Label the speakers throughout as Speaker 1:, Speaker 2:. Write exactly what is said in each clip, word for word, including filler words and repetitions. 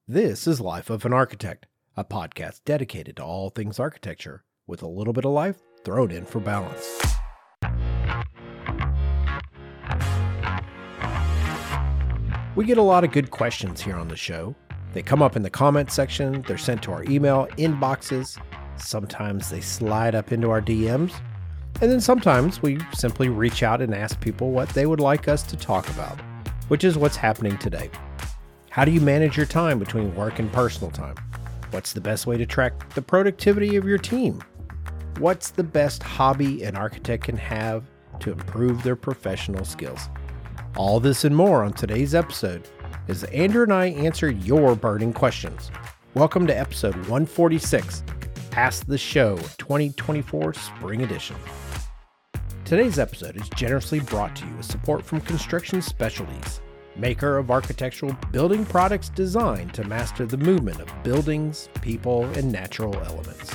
Speaker 1: This is Life of an Architect, a podcast dedicated to all things architecture, with a little bit of life thrown in for balance. We get a lot of good questions here on the show. They come up in the comments section, they're sent to our email inboxes, sometimes they slide up into our D Ms, and then sometimes we simply reach out and ask people what they would like us to talk about, which is what's happening today. How do you manage your time between work and personal time? What's the best way to track the productivity of your team? What's the best hobby an architect can have to improve their professional skills? All this and more on today's episode as Andrew and I answer your burning questions. Welcome to episode one forty-six, Ask the Show twenty twenty-four Spring Edition. Today's episode is generously brought to you with support from Construction Specialties, maker of architectural building products designed to master the movement of buildings, people, and natural elements.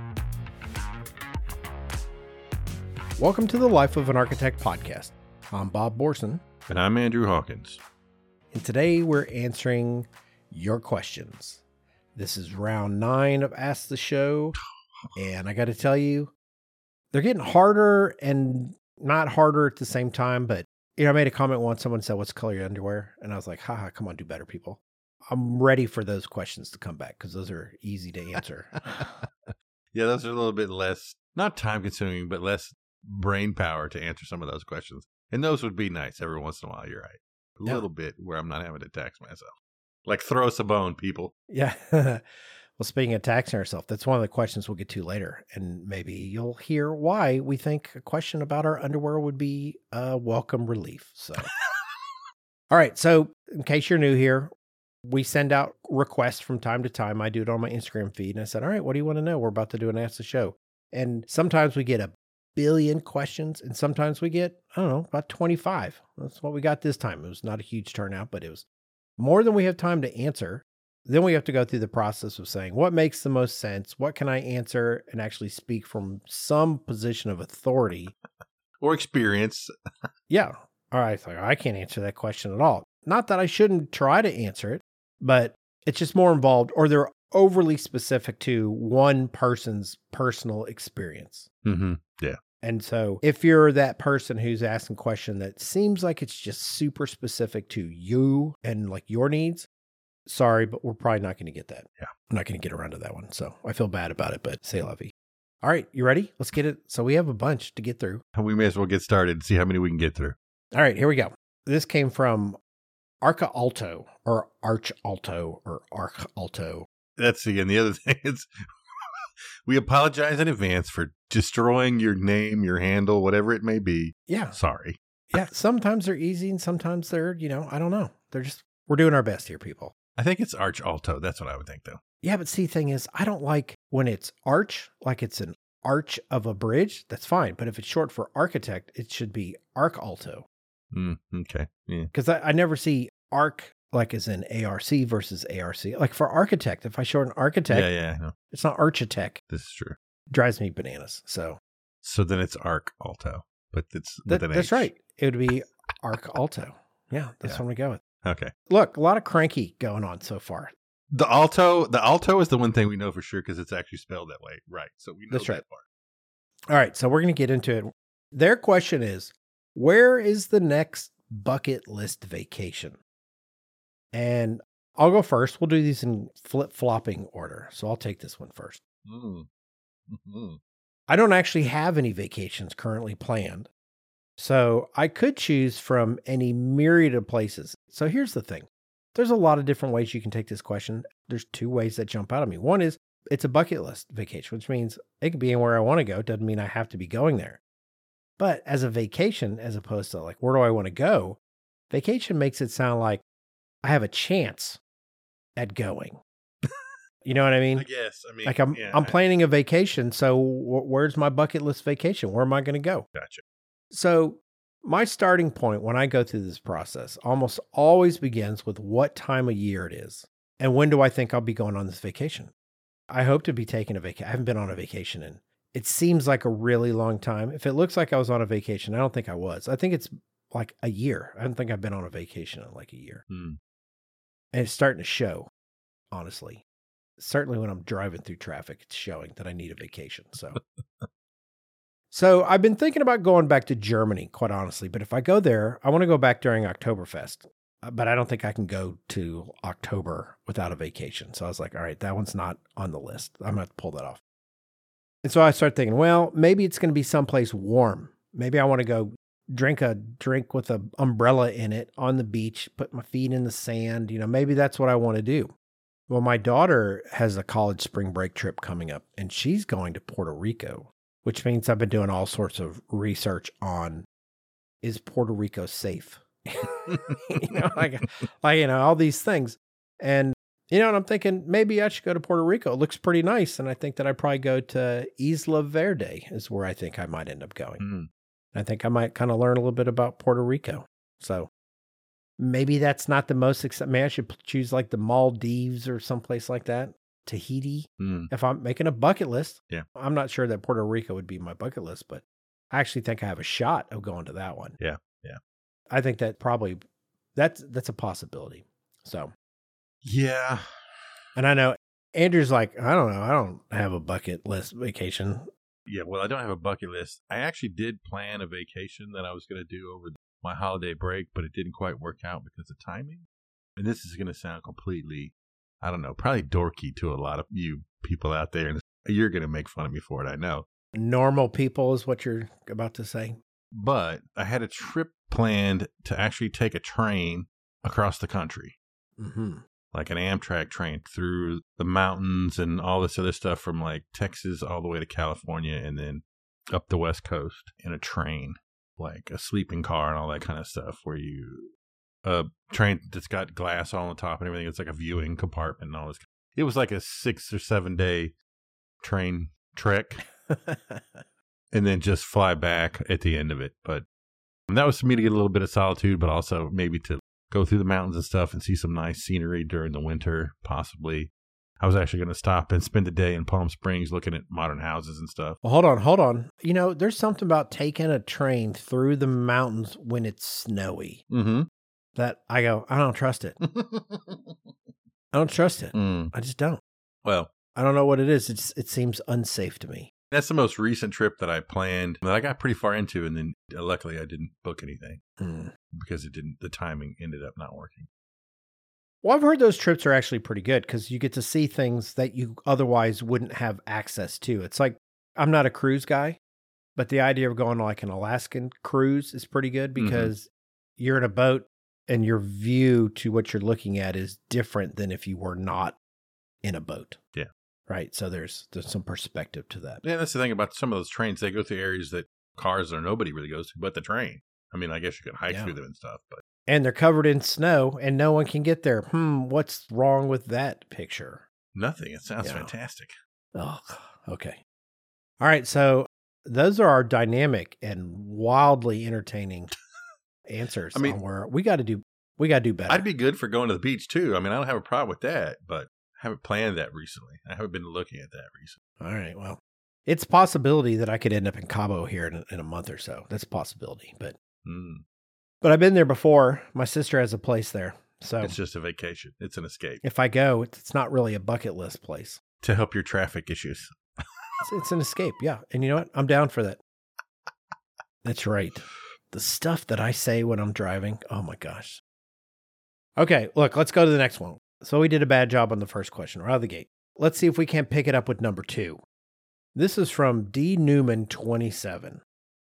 Speaker 1: Welcome to the Life of an Architect podcast. I'm Bob Borson.
Speaker 2: And I'm Andrew Hawkins.
Speaker 1: And today we're answering your questions. This is round nine of Ask the Show. And I got to tell you, they're getting harder and not harder at the same time, but you know, I made a comment once, someone said, what's the color of your underwear? And I was like, haha, come on, do better, people. I'm ready for those questions to come back because those are easy to answer.
Speaker 2: Yeah, those are a little bit less, not time consuming, but less brain power to answer some of those questions. And those would be nice every once in a while, you're right. A yeah. little bit where I'm not having to tax myself. Like, throw us a bone, people.
Speaker 1: Yeah. Well, speaking of taxing ourselves, that's one of the questions we'll get to later. And maybe you'll hear why we think a question about our underwear would be a welcome relief. So, all right. So in case you're new here, we send out requests from time to time. I do it on my Instagram feed. And I said, all right, what do you want to know? We're about to do an Ask the Show. And sometimes we get a billion questions. And sometimes we get, I don't know, about twenty-five. That's what we got this time. It was not a huge turnout, but it was more than we have time to answer. Then we have to go through the process of saying, what makes the most sense? What can I answer and actually speak from some position of authority?
Speaker 2: Or experience.
Speaker 1: Yeah. All right. So I can't answer that question at all. Not that I shouldn't try to answer it, but it's just more involved, or they're overly specific to one person's personal experience.
Speaker 2: Mm-hmm. Yeah.
Speaker 1: And so if you're that person who's asking a question that seems like it's just super specific to you and like your needs, sorry, but we're probably not going to get that.
Speaker 2: Yeah.
Speaker 1: I'm not going to get around to that one. So I feel bad about it, but c'est la vie. All right. You ready? Let's get it. So we have a bunch to get through.
Speaker 2: We may as well get started and see how many we can get through.
Speaker 1: All right. Here we go. This came from Arca Alto or Arch Alto or Arc Alto.
Speaker 2: That's the, and the other thing is we apologize in advance for destroying your name, your handle, whatever it may be.
Speaker 1: Yeah.
Speaker 2: Sorry.
Speaker 1: Yeah. Sometimes they're easy and sometimes they're, you know, I don't know. They're just, we're doing our best here, people.
Speaker 2: I think it's Arch Alto. That's what I would think, though.
Speaker 1: Yeah, but see, thing is, I don't like when it's arch, like it's an arch of a bridge. That's fine. But if it's short for architect, it should be Arc Alto.
Speaker 2: Mm, okay. Yeah.
Speaker 1: Because I, I never see arc like as in A R C versus A R C. Like for architect, if I shorten architect,
Speaker 2: yeah, yeah, no.
Speaker 1: It's not architect.
Speaker 2: This is true.
Speaker 1: Drives me bananas. So,
Speaker 2: so then it's Arc Alto, but it's
Speaker 1: that,
Speaker 2: with an
Speaker 1: that's
Speaker 2: H.
Speaker 1: right. It would be Arc Alto. Yeah, that's
Speaker 2: yeah.
Speaker 1: what we go with.
Speaker 2: Okay.
Speaker 1: Look, a lot of cranky going on so far.
Speaker 2: The alto, the alto is the one thing we know for sure because it's actually spelled that way. Right. So we know
Speaker 1: That's
Speaker 2: that
Speaker 1: right.
Speaker 2: part.
Speaker 1: All right. So we're going to get into it. Their question is, where is the next bucket list vacation? And I'll go first. We'll do these in flip-flopping order. So I'll take this one first.
Speaker 2: Mm. Mm-hmm.
Speaker 1: I don't actually have any vacations currently planned. So I could choose from any myriad of places. So here's the thing. There's a lot of different ways you can take this question. There's two ways that jump out at me. One is it's a bucket list vacation, which means it could be anywhere I want to go. It doesn't mean I have to be going there. But as a vacation, as opposed to like, where do I want to go? Vacation makes it sound like I have a chance at going. You know what I mean?
Speaker 2: I guess. I mean,
Speaker 1: like I'm,
Speaker 2: yeah,
Speaker 1: I'm planning a vacation. So w- where's my bucket list vacation? Where am I going to go?
Speaker 2: Gotcha.
Speaker 1: So my starting point when I go through this process almost always begins with what time of year it is. And when do I think I'll be going on this vacation? I hope to be taking a vacation. I haven't been on a vacation in, it seems like a really long time. If it looks like I was on a vacation, I don't think I was. I think it's like a year. I don't think I've been on a vacation in like a year.
Speaker 2: Hmm.
Speaker 1: And it's starting to show. honestly. Certainly when I'm driving through traffic, it's showing that I need a vacation. So, so I've been thinking about going back to Germany, quite honestly. But if I go there, I want to go back during Oktoberfest. Uh, But I don't think I can go to October without a vacation. So I was like, all right, that one's not on the list. I'm going to have to pull that off. And so I started thinking, well, maybe it's going to be someplace warm. Maybe I want to go drink a drink with an umbrella in it on the beach, put my feet in the sand. You know, maybe that's what I want to do. Well, my daughter has a college spring break trip coming up, and she's going to Puerto Rico, which means I've been doing all sorts of research on, is Puerto Rico safe? you know, like, like, you know, all these things. And, you know, and I'm thinking maybe I should go to Puerto Rico. It looks pretty nice. And I think that I'd probably go to Isla Verde is where I think I might end up going.
Speaker 2: Mm.
Speaker 1: I think I might kind of learn a little bit about Puerto Rico. So maybe that's not the most exciting. Maybe I should choose like the Maldives or someplace like that. Tahiti.
Speaker 2: Mm.
Speaker 1: If I'm making a bucket list.
Speaker 2: Yeah.
Speaker 1: I'm not sure that Puerto Rico would be my bucket list, but I actually think I have a shot of going to that one.
Speaker 2: Yeah. Yeah.
Speaker 1: I think that probably that's that's a possibility. So
Speaker 2: Yeah.
Speaker 1: and I know Andrew's like, I don't know, I don't have a bucket list vacation.
Speaker 2: Yeah, well, I don't have a bucket list. I actually did plan a vacation that I was going to do over my holiday break, but it didn't quite work out because of timing. And this is going to sound completely, I don't know, probably dorky to a lot of you people out there. And you're going to make fun of me for it, I know.
Speaker 1: Normal people is what you're about to say.
Speaker 2: But I had a trip planned to actually take a train across the country.
Speaker 1: Mm-hmm.
Speaker 2: Like an Amtrak train through the mountains and all this other stuff from like Texas all the way to California and then up the West Coast in a train, like a sleeping car and all that kind of stuff where you, a train that's got glass all on top and everything. It's like a viewing compartment and all this. It was like a six or seven day train trek and then just fly back at the end of it. But that was for me to get a little bit of solitude, but also maybe to go through the mountains and stuff and see some nice scenery during the winter, possibly. I was actually going to stop and spend the day in Palm Springs looking at modern houses and stuff.
Speaker 1: Well, hold on, hold on. You know, there's something about taking a train through the mountains when it's snowy
Speaker 2: Mm-hmm.
Speaker 1: that I go, I don't trust it. I don't trust it.
Speaker 2: Mm.
Speaker 1: I just don't.
Speaker 2: Well,
Speaker 1: I don't know what it is. It's it seems unsafe to me.
Speaker 2: that's the most recent trip that I planned that I got pretty far into, and then uh, luckily I didn't book anything
Speaker 1: Mm.
Speaker 2: because it didn't. The timing ended up not working.
Speaker 1: Well, I've heard those trips are actually pretty good because you get to see things that you otherwise wouldn't have access to. It's like, I'm not a cruise guy, but the idea of going on like an Alaskan cruise is pretty good because mm-hmm. you're in a boat and your view to what you're looking at is different than if you were not in a boat.
Speaker 2: Yeah.
Speaker 1: Right. So there's there's some perspective to that.
Speaker 2: Yeah, that's the thing about some of those trains. They go through areas that cars or nobody really goes to, but the train. I mean, I guess you could hike
Speaker 1: Yeah.
Speaker 2: through them and stuff, but
Speaker 1: And they're covered in snow and no one can get there. Hmm, what's wrong with that picture?
Speaker 2: nothing. It sounds
Speaker 1: Yeah.
Speaker 2: fantastic.
Speaker 1: Oh, okay. All right. So those are our dynamic and wildly entertaining answers.
Speaker 2: I mean-
Speaker 1: on where we got to do, we got to do better.
Speaker 2: I'd be good for going to the beach too. I mean, I don't have a problem with that, but I haven't planned that recently. I haven't been looking at that recently.
Speaker 1: All right. Well, it's a possibility that I could end up in Cabo here in, in a month or so. That's a possibility, but,
Speaker 2: Mm.
Speaker 1: but I've been there before. My sister has a place there. So
Speaker 2: It's just a vacation. It's an escape
Speaker 1: if I go, it's, it's not really a bucket list place.
Speaker 2: to help your traffic issues.
Speaker 1: It's, it's an escape. Yeah. And you know what? I'm down for that. That's right. The stuff that I say when I'm driving. Oh my gosh. Okay. Look, let's go to the next one. So we did a bad job on the first question right out of the gate. Let's see if we can't pick it up with number two. This is from D Newman twenty-seven.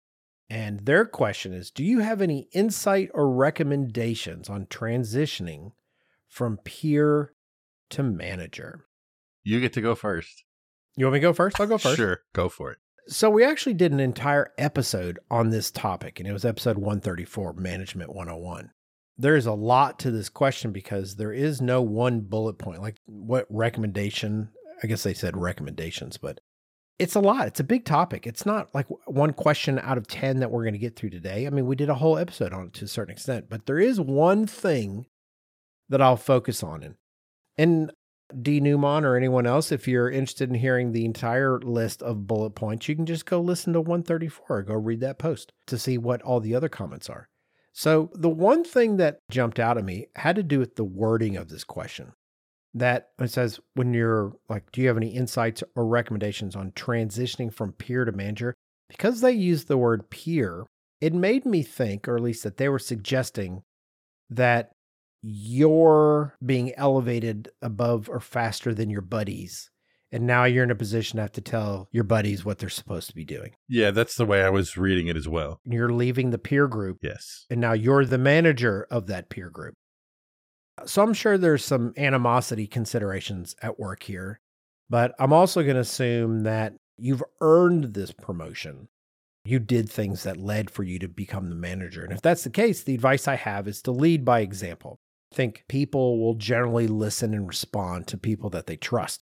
Speaker 1: And their question is, do you have any insight or recommendations on transitioning from peer to manager?
Speaker 2: You get to go first.
Speaker 1: You want me to go first? I'll go first.
Speaker 2: Sure. Go for it.
Speaker 1: So we actually did an entire episode on this topic, and it was episode one thirty-four, Management one oh one. There is a lot to this question because there is no one bullet point. Like what recommendation, I guess they said recommendations, but it's a lot. It's a big topic. It's not like one question out of ten that we're going to get through today. I mean, we did a whole episode on it to a certain extent, but there is one thing that I'll focus on. And, and D. Newman or anyone else, if you're interested in hearing the entire list of bullet points, you can just go listen to one thirty-four or go read that post to see what all the other comments are. So the one thing that jumped out at me had to do with the wording of this question. that it says when you're like, do you have any insights or recommendations on transitioning from peer to manager? Because they use the word peer, it made me think, or at least that they were suggesting that you're being elevated above or faster than your buddies. And now you're in a position to have to tell your buddies what they're supposed to be doing.
Speaker 2: Yeah, that's the way I was reading it as well.
Speaker 1: You're leaving the peer group.
Speaker 2: Yes.
Speaker 1: And now you're the manager of that peer group. So I'm sure there's some animosity considerations at work here, but I'm also going to assume that you've earned this promotion. You did things that led for you to become the manager. And if that's the case, the advice I have is to lead by example. I think people will generally listen and respond to people that they trust.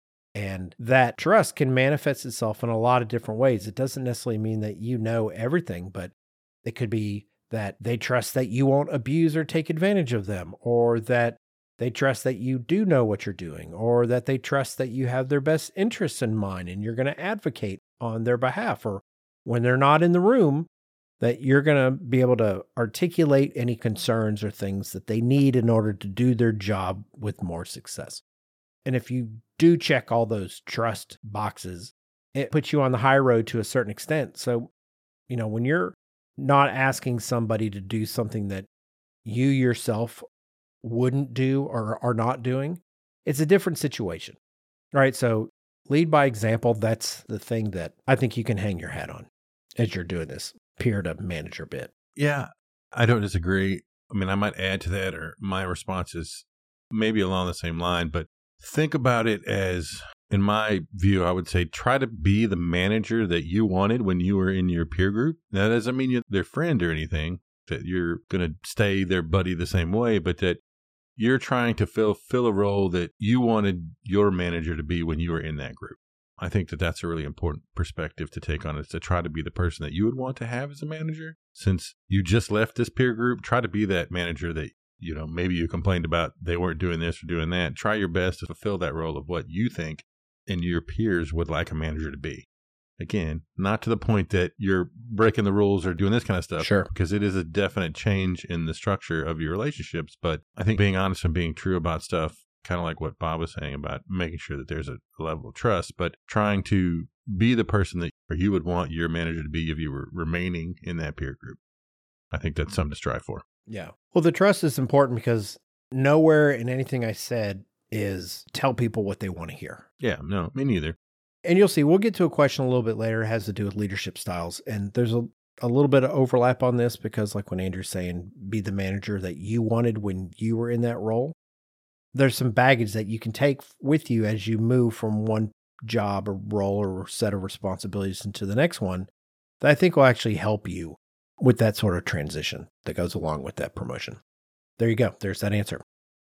Speaker 1: And that trust can manifest itself in a lot of different ways. It doesn't necessarily mean that you know everything, but it could be that they trust that you won't abuse or take advantage of them, or that they trust that you do know what you're doing, or that they trust that you have their best interests in mind and you're going to advocate on their behalf, or when they're not in the room, that you're going to be able to articulate any concerns or things that they need in order to do their job with more success. And if you do check all those trust boxes, it puts you on the high road to a certain extent. So, you know, when you're not asking somebody to do something that you yourself wouldn't do or are not doing, it's a different situation, right? So lead by example. That's the thing that I think you can hang your hat on as you're doing this peer to manager bit.
Speaker 2: Yeah, I don't disagree. I mean, I might add to that, or my response is maybe along the same line, but think about it as, in my view, I would say try to be the manager that you wanted when you were in your peer group. That doesn't mean you're their friend or anything, that you're going to stay their buddy the same way, but that you're trying to fill fill a role that you wanted your manager to be when you were in that group. I think that that's a really important perspective to take on, is to try to be the person that you would want to have as a manager. Since you just left this peer group, try to be that manager that, you know, maybe you complained about they weren't doing this or doing that. Try your best to fulfill that role of what you think and your peers would like a manager to be. Again, not to the point that you're breaking the rules or doing this kind of stuff.
Speaker 1: Sure.
Speaker 2: Because it is a definite change in the structure of your relationships. But I think being honest and being true about stuff, kind of like what Bob was saying about making sure that there's a level of trust, but trying to be the person that you would want your manager to be if you were remaining in that peer group. I think that's something to strive for.
Speaker 1: Yeah. Well, the trust is important because nowhere in anything I said is tell people what they want to hear.
Speaker 2: Yeah, no, me neither.
Speaker 1: And you'll see, we'll get to a question a little bit later. It has to do with leadership styles. And there's a, a little bit of overlap on this because, like when Andrew's saying, be the manager that you wanted when you were in that role. There's some baggage that you can take with you as you move from one job or role or set of responsibilities into the next one that I think will actually help you with that sort of transition that goes along with that promotion. There you go. There's that answer.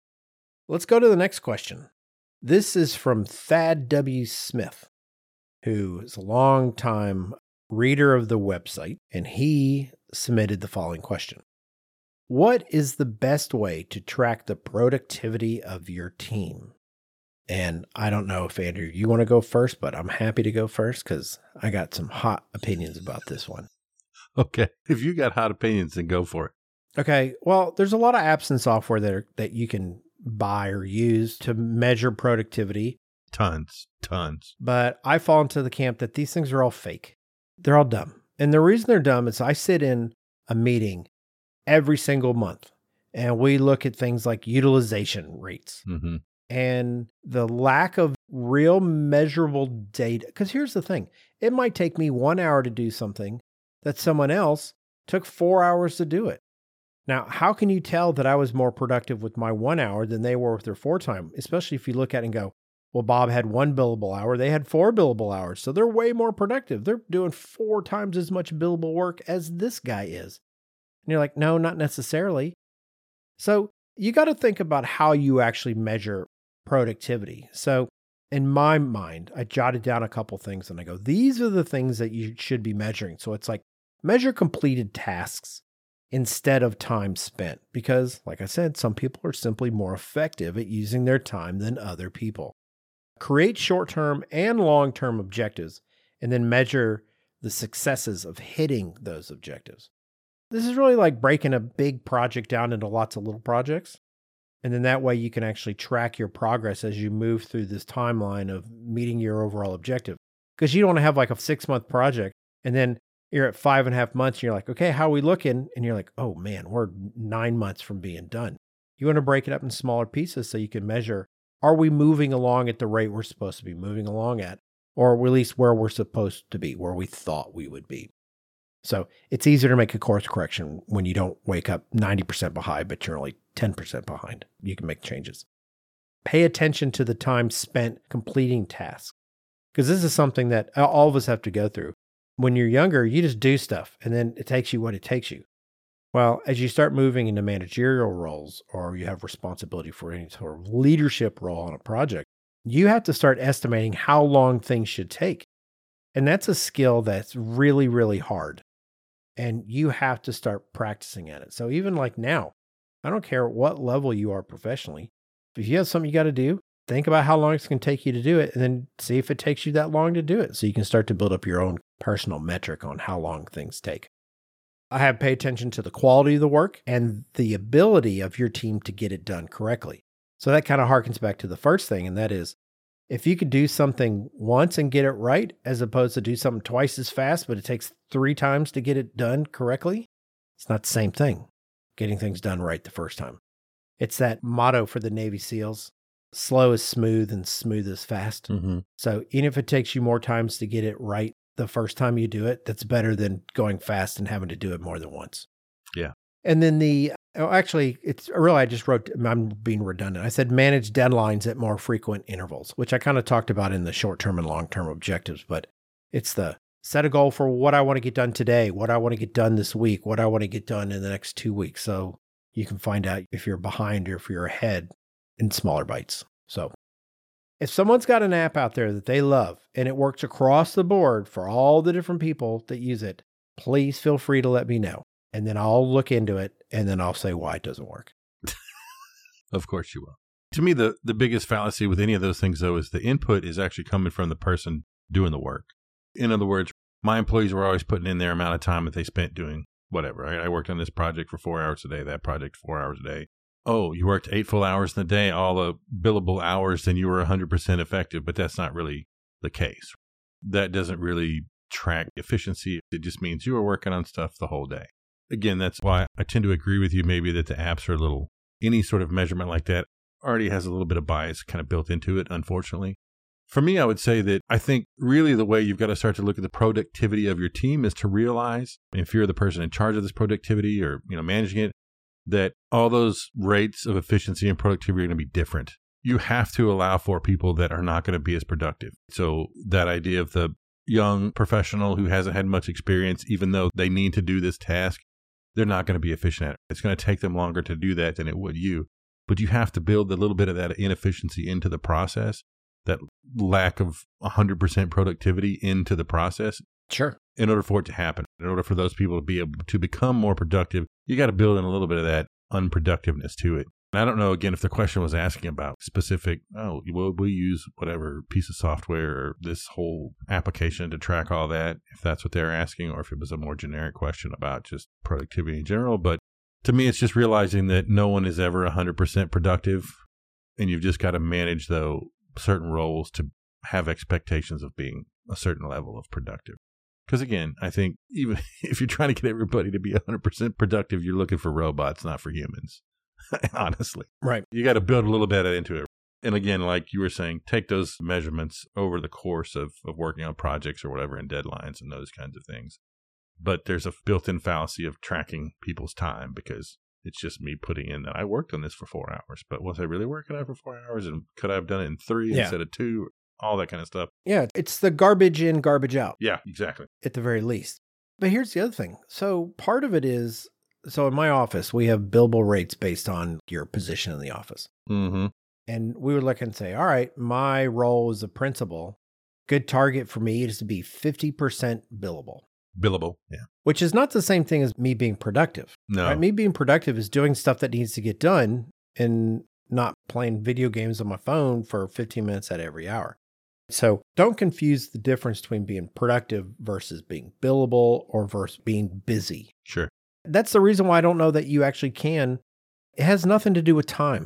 Speaker 1: Let's go to the next question. This is from Thad W. Smith, who is a longtime reader of the website, and he submitted the following question. What is the best way to track the productivity of your team? And I don't know if, Andrew, you want to go first, but I'm happy to go first because I got some hot opinions about this one.
Speaker 2: Okay. If you got hot opinions, then go for it.
Speaker 1: Okay. Well, there's a lot of apps and software that are, that you can buy or use to measure productivity.
Speaker 2: Tons, tons.
Speaker 1: But I fall into the camp that these things are all fake. They're all dumb. And the reason they're dumb is I sit in a meeting every single month and we look at things like utilization rates.
Speaker 2: Mm-hmm.
Speaker 1: And the lack of real measurable data. Because here's the thing. It might take me one hour to do something that someone else took four hours to do it. Now, how can you tell that I was more productive with my one hour than they were with their four time? Especially if you look at it and go, well, Bob had one billable hour. They had four billable hours. So they're way more productive. They're doing four times as much billable work as this guy is. And you're like, no, not necessarily. So you got to think about how you actually measure productivity. So in my mind, I jotted down a couple things and I go, these are the things that you should be measuring. So it's like measure completed tasks instead of time spent. Because like I said, some people are simply more effective at using their time than other people. Create short-term and long-term objectives and then measure the successes of hitting those objectives. This is really like breaking a big project down into lots of little projects. And then that way you can actually track your progress as you move through this timeline of meeting your overall objective. Because you don't want to have like a six month project and then you're at five and a half months and you're like, okay, how are we looking? And you're like, oh man, we're nine months from being done. You want to break it up in smaller pieces so you can measure, are we moving along at the rate we're supposed to be moving along at? Or at least where we're supposed to be, where we thought we would be. So it's easier to make a course correction when you don't wake up ninety percent behind, but you're only ten percent behind. You can make changes. Pay attention to the time spent completing tasks, because this is something that all of us have to go through. When you're younger, you just do stuff, and then it takes you what it takes you. Well, as you start moving into managerial roles, or you have responsibility for any sort of leadership role on a project, you have to start estimating how long things should take. And that's a skill that's really, really hard. And you have to start practicing at it. So even like now, I don't care what level you are professionally. If you have something you got to do, think about how long it's going to take you to do it, and then see if it takes you that long to do it. So you can start to build up your own personal metric on how long things take. I have paid attention to the quality of the work and the ability of your team to get it done correctly. So that kind of harkens back to the first thing, and that is, if you could do something once and get it right, as opposed to do something twice as fast, but it takes three times to get it done correctly, it's not the same thing, getting things done right the first time. It's that motto for the Navy SEALs, slow is smooth and smooth is fast.
Speaker 2: Mm-hmm.
Speaker 1: So even if it takes you more times to get it right the first time you do it, that's better than going fast and having to do it more than once.
Speaker 2: Yeah.
Speaker 1: And then the, oh, actually, it's really, I just wrote, I'm being redundant. I said manage deadlines at more frequent intervals, which I kind of talked about in the short-term and long-term objectives, but it's the set a goal for what I want to get done today, what I want to get done this week, what I want to get done in the next two weeks. So you can find out if you're behind or if you're ahead in smaller bites. So if someone's got an app out there that they love and it works across the board for all the different people that use it, please feel free to let me know. And then I'll look into it, and then I'll say why it doesn't work.
Speaker 2: Of course you will. To me, the, the biggest fallacy with any of those things, though, is the input is actually coming from the person doing the work. In other words, my employees were always putting in their amount of time that they spent doing whatever. Right? I worked on this project for four hours a day, that project four hours a day. Oh, you worked eight full hours in the day, all the billable hours, then you were one hundred percent effective, but that's not really the case. That doesn't really track efficiency. It just means you were working on stuff the whole day. Again, that's why I tend to agree with you maybe that the apps are a little, any sort of measurement like that already has a little bit of bias kind of built into it, unfortunately. For me, I would say that I think really the way you've got to start to look at the productivity of your team is to realize, if you're the person in charge of this productivity or, you know, managing it, that all those rates of efficiency and productivity are going to be different. You have to allow for people that are not going to be as productive. So that idea of the young professional who hasn't had much experience, even though they need to do this task, they're not going to be efficient at it. It's going to take them longer to do that than it would you. But you have to build a little bit of that inefficiency into the process, that lack of one hundred percent productivity into the process.
Speaker 1: Sure.
Speaker 2: In order for it to happen, in order for those people to be able to become more productive, you got to build in a little bit of that unproductiveness to it. And I don't know, again, if the question was asking about specific, oh, well, we use whatever piece of software or this whole application to track all that, if that's what they're asking, or if it was a more generic question about just productivity in general. But to me, it's just realizing that no one is ever one hundred percent productive, and you've just got to manage, though, certain roles to have expectations of being a certain level of productive. Because again, I think even if you're trying to get everybody to be one hundred percent productive, you're looking for robots, not for humans. Honestly.
Speaker 1: Right.
Speaker 2: You got to build a little bit into it. And again, like you were saying, take those measurements over the course of, of working on projects or whatever and deadlines and those kinds of things. But there's a built-in fallacy of tracking people's time because it's just me putting in that I worked on this for four hours. But was I really working on it for four hours? And could I have done it in three yeah. instead of two? All that kind of stuff.
Speaker 1: Yeah, it's the garbage in, garbage out.
Speaker 2: Yeah, exactly.
Speaker 1: At the very least. But here's the other thing. So part of it is, so in my office, we have billable rates based on your position in the office.
Speaker 2: Mm-hmm.
Speaker 1: And we would look and say, all right, my role as a principal, good target for me is to be fifty percent billable.
Speaker 2: Billable, yeah.
Speaker 1: Which is not the same thing as me being productive.
Speaker 2: No.
Speaker 1: Right? Me being productive is doing stuff that needs to get done and not playing video games on my phone for fifteen minutes at every hour. So don't confuse the difference between being productive versus being billable or versus being busy.
Speaker 2: Sure.
Speaker 1: That's the reason why I don't know that you actually can. It has nothing to do with time.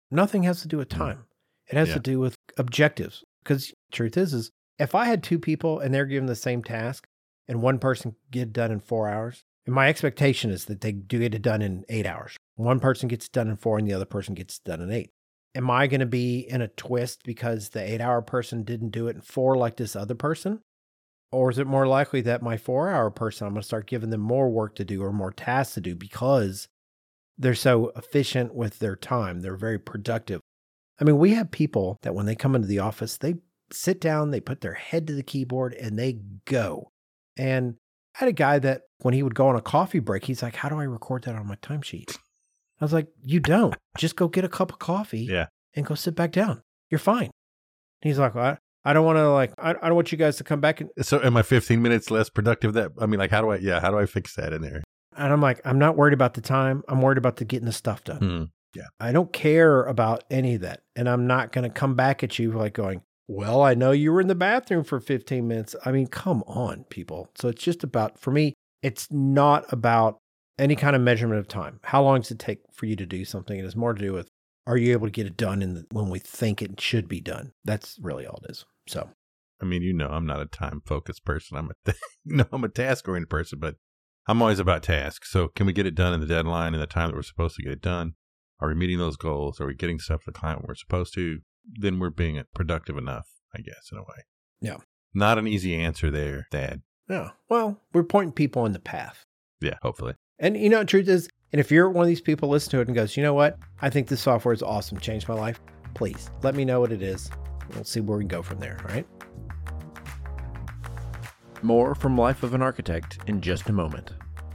Speaker 1: Nothing has to do with time. It has
Speaker 2: Yeah.
Speaker 1: to do with objectives. Because truth is, is if I had two people and they're given the same task and one person get it done in four hours, and my expectation is that they do get it done in eight hours. One person gets it done in four and the other person gets it done in eight. Am I going to be in a twist because the eight hour person didn't do it in four like this other person? Or is it more likely that my four hour person, I'm going to start giving them more work to do or more tasks to do because they're so efficient with their time. They're very productive. I mean, we have people that when they come into the office, they sit down, they put their head to the keyboard and they go. And I had a guy that when he would go on a coffee break, he's like, how do I record that on my timesheet? I was like, you don't. Just go get a cup of coffee
Speaker 2: Yeah.
Speaker 1: and go sit back down. You're fine. He's like, well, I, I don't want to like, I, I don't want you guys to come back. And,
Speaker 2: So am I fifteen minutes less productive? That I mean, like, how do I, yeah, how do I fix that in there?
Speaker 1: and I'm like, I'm not worried about the time. I'm worried about the getting the stuff done.
Speaker 2: Hmm. Yeah.
Speaker 1: I don't care about any of that. And I'm not going to come back at you like going, well, I know you were in the bathroom for fifteen minutes. I mean, come on, people. So it's just about, for me, it's not about any kind of measurement of time. How long does it take for you to do something? It has more to do with, are you able to get it done in the, when we think it should be done? That's really all it is. So,
Speaker 2: I mean, you know, I'm not a time focused person. I'm a, no, I'm a task oriented person, but I'm always about tasks. So can we get it done in the deadline and the time that we're supposed to get it done? Are we meeting those goals? Are we getting stuff to the client when we're supposed to? Then we're being productive enough, I guess, in a way.
Speaker 1: yeah.
Speaker 2: Not an easy answer there, Dad.
Speaker 1: Yeah. Well, we're pointing people on the path.
Speaker 2: Yeah, hopefully.
Speaker 1: And you know, the truth is, and if you're one of these people listen to it and goes, you know what? I think this software is awesome. Changed my life. Please let me know what it is. We'll see where we can go from there. All right. More from Life of an Architect in just a moment.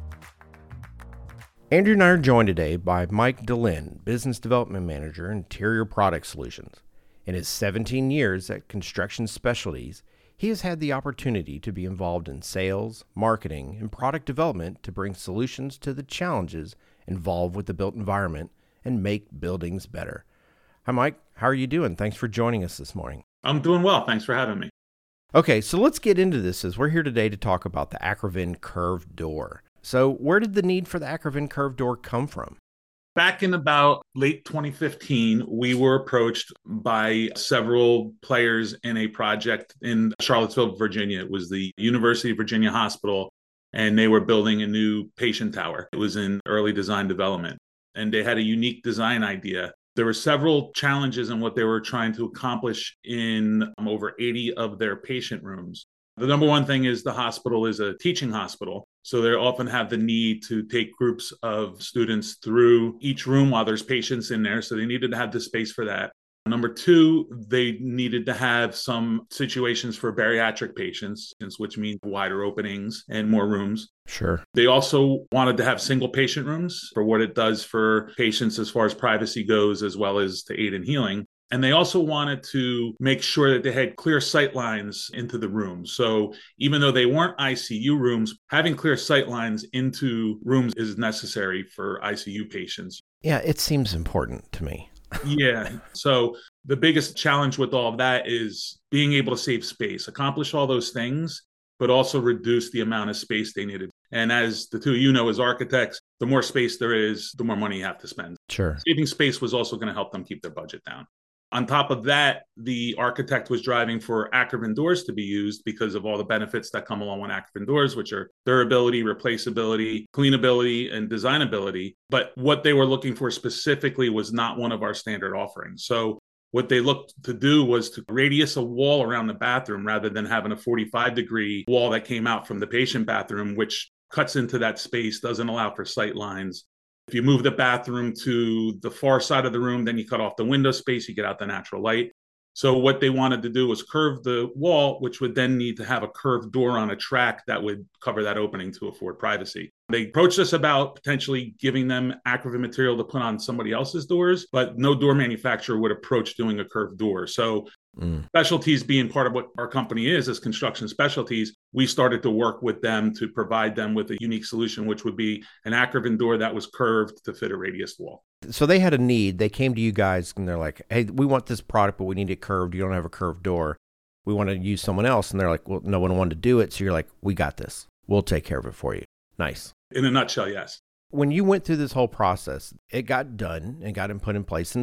Speaker 1: Andrew and I are joined today by Mike DeLynn, Business Development Manager, Interior Product Solutions. In his seventeen years at Construction Specialties, he has had the opportunity to be involved in sales, marketing, and product development to bring solutions to the challenges involved with the built environment and make buildings better. Hi, Mike. How are you doing? Thanks for joining us this morning.
Speaker 3: I'm doing well. Thanks for having me.
Speaker 1: Okay, so let's get into this as we're here today to talk about the Acrovin curved door. So where did the need for the Acrovin curved door come from?
Speaker 3: Back in about late twenty fifteen, we were approached by several players in a project in Charlottesville, Virginia. It was the University of Virginia Hospital, and they were building a new patient tower. It was in early design development, and they had a unique design idea. There were several challenges in what they were trying to accomplish in um, over eighty of their patient rooms. The number one thing is the hospital is a teaching hospital. So they often have the need to take groups of students through each room while there's patients in there. So they needed to have the space for that. Number two, they needed to have some situations for bariatric patients, which means wider openings and more rooms.
Speaker 1: Sure.
Speaker 3: They also wanted to have single patient rooms for what it does for patients as far as privacy goes, as well as to aid in healing. And they also wanted to make sure that they had clear sight lines into the room. So even though they weren't I C U rooms, having clear sight lines into rooms is necessary for I C U patients.
Speaker 1: Yeah, it seems important to me.
Speaker 3: Yeah. So the biggest challenge with all of that is being able to save space, accomplish all those things, but also reduce the amount of space they needed. And as the two of you know, as architects, the more space there is, the more money you have to spend.
Speaker 1: Sure.
Speaker 3: Saving space was also going to help them keep their budget down. On top of that, the architect was driving for Acrovin doors to be used because of all the benefits that come along with Acrovin doors, which are durability, replaceability, cleanability, and designability. But what they were looking for specifically was not one of our standard offerings. So what they looked to do was to radius a wall around the bathroom rather than having a forty-five degree wall that came out from the patient bathroom, which cuts into that space, doesn't allow for sight lines. If you move the bathroom to the far side of the room, then you cut off the window space, you get out the natural light. So what they wanted to do was curve the wall, which would then need to have a curved door on a track that would cover that opening to afford privacy. They approached us about potentially giving them Acrovin material to put on somebody else's doors, but no door manufacturer would approach doing a curved door. So mm. Specialties being part of what our company is, as Construction Specialties, we started to work with them to provide them with a unique solution, which would be an Acrovin door that was curved to fit a radius wall.
Speaker 1: So they had a need. They came to you guys and they're like, hey, we want this product, but we need it curved. You don't have a curved door. We want to use someone else. And they're like, well, no one wanted to do it. So you're like, we got this. We'll take care of it for you. Nice.
Speaker 3: In a nutshell, yes.
Speaker 1: When you went through this whole process, it got done and got put in place. And so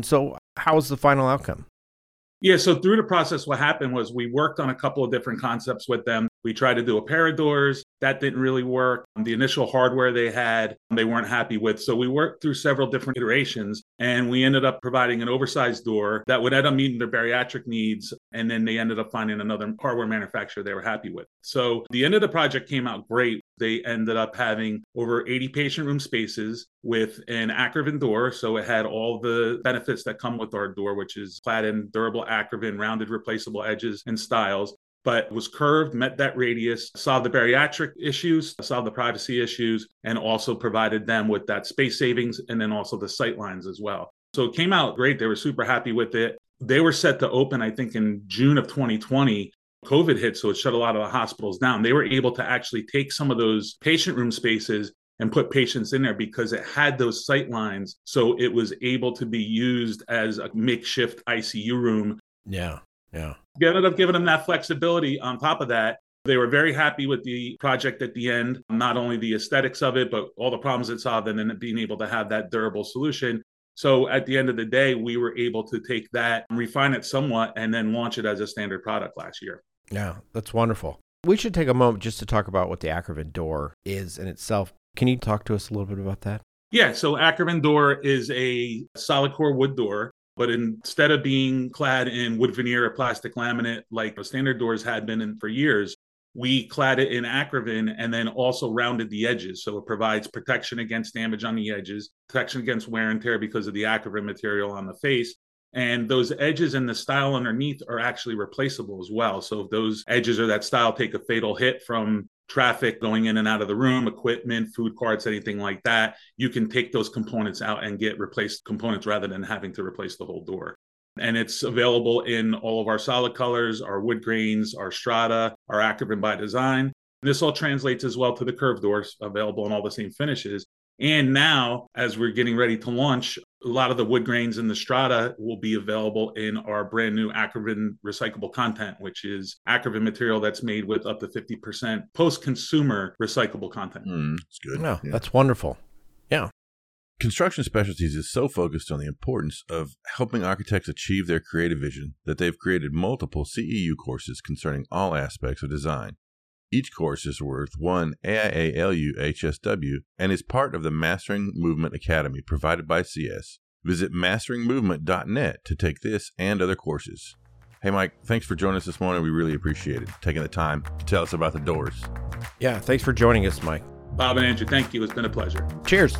Speaker 1: How was the final outcome?
Speaker 3: Yeah, so through the process, what happened was we worked on a couple of different concepts with them. We tried to do a pair of doors. That didn't really work. The initial hardware they had, they weren't happy with. So we worked through several different iterations, and we ended up providing an oversized door that would end up meeting their bariatric needs. And then they ended up finding another hardware manufacturer they were happy with. So the end of the project came out great. They ended up having over eighty patient room spaces with an Akravan door. So it had all the benefits that come with our door, which is clad in durable Akravan, rounded replaceable edges and styles, but was curved, met that radius, solved the bariatric issues, solved the privacy issues, and also provided them with that space savings and then also the sight lines as well. So it came out great. They were super happy with it. They were set to open, I think, in June of twenty twenty. COVID hit, so it shut a lot of the hospitals down. They were able to actually take some of those patient room spaces and put patients in there because it had those sight lines. So it was able to be used as a makeshift I C U room.
Speaker 1: Yeah, yeah.
Speaker 3: We ended up giving them that flexibility. On top of that, they were very happy with the project at the end, not only the aesthetics of it, but all the problems it solved and then being able to have that durable solution. So at the end of the day, we were able to take that, refine it somewhat, and then launch it as a standard product last year.
Speaker 1: Yeah, that's wonderful. We should take a moment just to talk about what the Akravan door is in itself. Can you talk to us a little bit about that?
Speaker 3: Yeah, so Akravan door is a solid core wood door, but instead of being clad in wood veneer or plastic laminate like the standard doors had been in for years, we clad it in Akravan and then also rounded the edges. So it provides protection against damage on the edges, protection against wear and tear because of the Akravan material on the face. And those edges and the style underneath are actually replaceable as well. So if those edges or that style take a fatal hit from traffic going in and out of the room, equipment, food carts, anything like that, you can take those components out and get replaced components rather than having to replace the whole door. And it's available in all of our solid colors, our wood grains, our strata, our Akravan by design. This all translates as well to the curved doors, available in all the same finishes. And now, as we're getting ready to launch, a lot of the wood grains and the strata will be available in our brand new Akravan recyclable content, which is Akravan material that's made with up to fifty percent post-consumer recyclable content.
Speaker 2: Mm, that's good.
Speaker 1: No,
Speaker 2: Yeah.
Speaker 1: That's wonderful. Yeah.
Speaker 2: Construction Specialties is so focused on the importance of helping architects achieve their creative vision that they've created multiple C E U courses concerning all aspects of design. Each course is worth one A I A L U H S W and is part of the Mastering Movement Academy provided by C S. Visit mastering movement dot net to take this and other courses. Hey, Mike, thanks for joining us this morning. We really appreciate it, taking the time to tell us about the doors.
Speaker 1: Yeah, thanks for joining us, Mike.
Speaker 3: Bob and Andrew, thank you. It's been a pleasure.
Speaker 1: Cheers.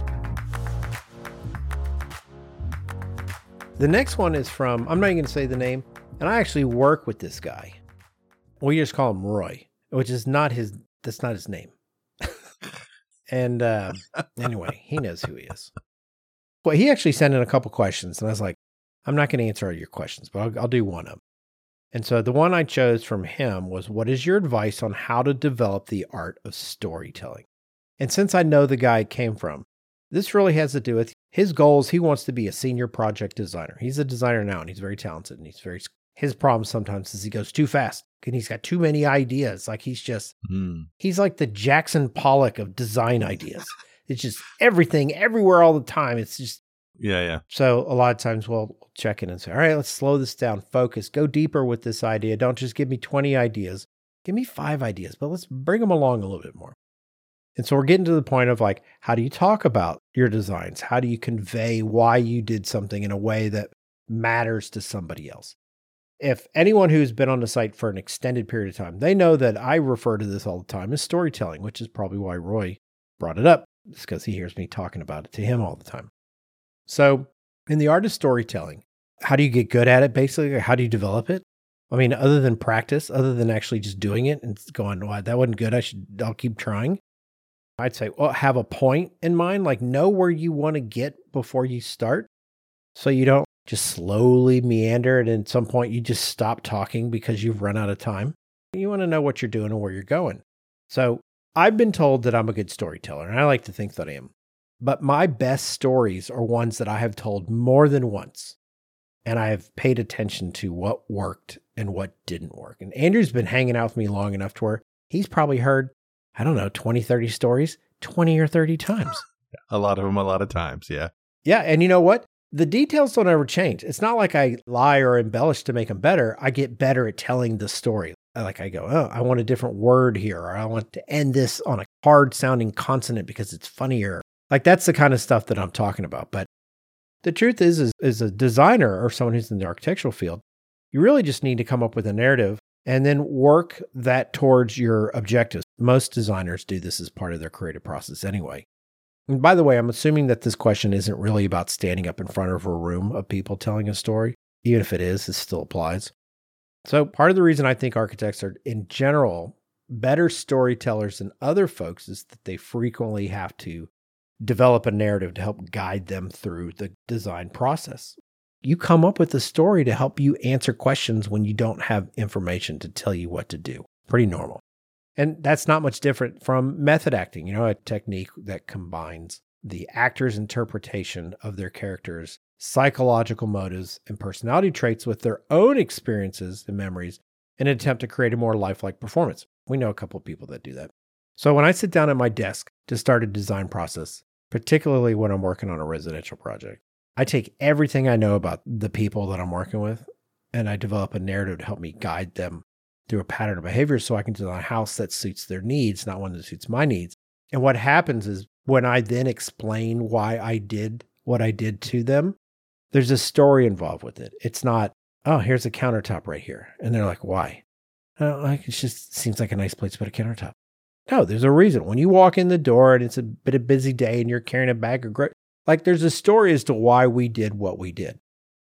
Speaker 1: The next one is from, I'm not even going to say the name, and I actually work with this guy. We just call him Roy, which is not his, that's not his name. And uh, anyway, he knows who he is. Well, he actually sent in a couple questions, and I was like, I'm not going to answer all your questions, but I'll, I'll do one of them. And so the one I chose from him was, what is your advice on how to develop the art of storytelling? And since I know the guy it came from, this really has to do with his goals. He wants to be a senior project designer. He's a designer now, and he's very talented, and he's very, his problem sometimes is he goes too fast, and he's got too many ideas. Like he's just, mm. he's like the Jackson Pollock of design ideas. It's just everything, everywhere, all the time. It's just,
Speaker 2: yeah, yeah.
Speaker 1: So a lot of times we'll check in and say, all right, let's slow this down, focus, go deeper with this idea. Don't just give me twenty ideas. Give me five ideas, but let's bring them along a little bit more. And so we're getting to the point of like, how do you talk about your designs? How do you convey why you did something in a way that matters to somebody else? If anyone who's been on the site for an extended period of time, they know that I refer to this all the time as storytelling, which is probably why Roy brought it up. It's because he hears me talking about it to him all the time. So in the art of storytelling, how do you get good at it basically? Or how do you develop it? I mean, other than practice, other than actually just doing it and going, well, that wasn't good. I should, I'll keep trying. I'd say, well, have a point in mind, like know where you want to get before you start. So you don't just slowly meander and at some point you just stop talking because you've run out of time. You want to know what you're doing and where you're going. So I've been told that I'm a good storyteller, and I like to think that I am. But my best stories are ones that I have told more than once. And I have paid attention to what worked and what didn't work. And Andrew's been hanging out with me long enough to where he's probably heard, I don't know, twenty, thirty stories, twenty or thirty times.
Speaker 2: A lot of them, a lot of times. Yeah.
Speaker 1: Yeah. And you know what? the details don't ever change. It's not like I lie or embellish to make them better. I get better at telling the story. Like I go, oh, I want a different word here, or I want to end this on a hard sounding consonant because it's funnier. Like that's the kind of stuff that I'm talking about. But the truth is, is, as a designer or someone who's in the architectural field, you really just need to come up with a narrative and then work that towards your objectives. Most designers do this as part of their creative process anyway. And by the way, I'm assuming that this question isn't really about standing up in front of a room of people telling a story. Even if it is, it still applies. So part of the reason I think architects are, in general, better storytellers than other folks is that they frequently have to develop a narrative to help guide them through the design process. You come up with a story to help you answer questions when you don't have information to tell you what to do. Pretty normal. And that's not much different from method acting, you know, a technique that combines the actor's interpretation of their characters' psychological motives and personality traits with their own experiences and memories in an attempt to create a more lifelike performance. We know a couple of people that do that. So when I sit down at my desk to start a design process, particularly when I'm working on a residential project, I take everything I know about the people that I'm working with and I develop a narrative to help me guide them through a pattern of behavior so I can design a house that suits their needs, not one that suits my needs. And what happens is when I then explain why I did what I did to them, there's a story involved with it. It's not, oh, here's a countertop right here. And they're like, why? Oh, like, it just seems like a nice place to put a countertop. No, there's a reason. When you walk in the door and it's a bit of a busy day and you're carrying a bag of groceries, like there's a story as to why we did what we did.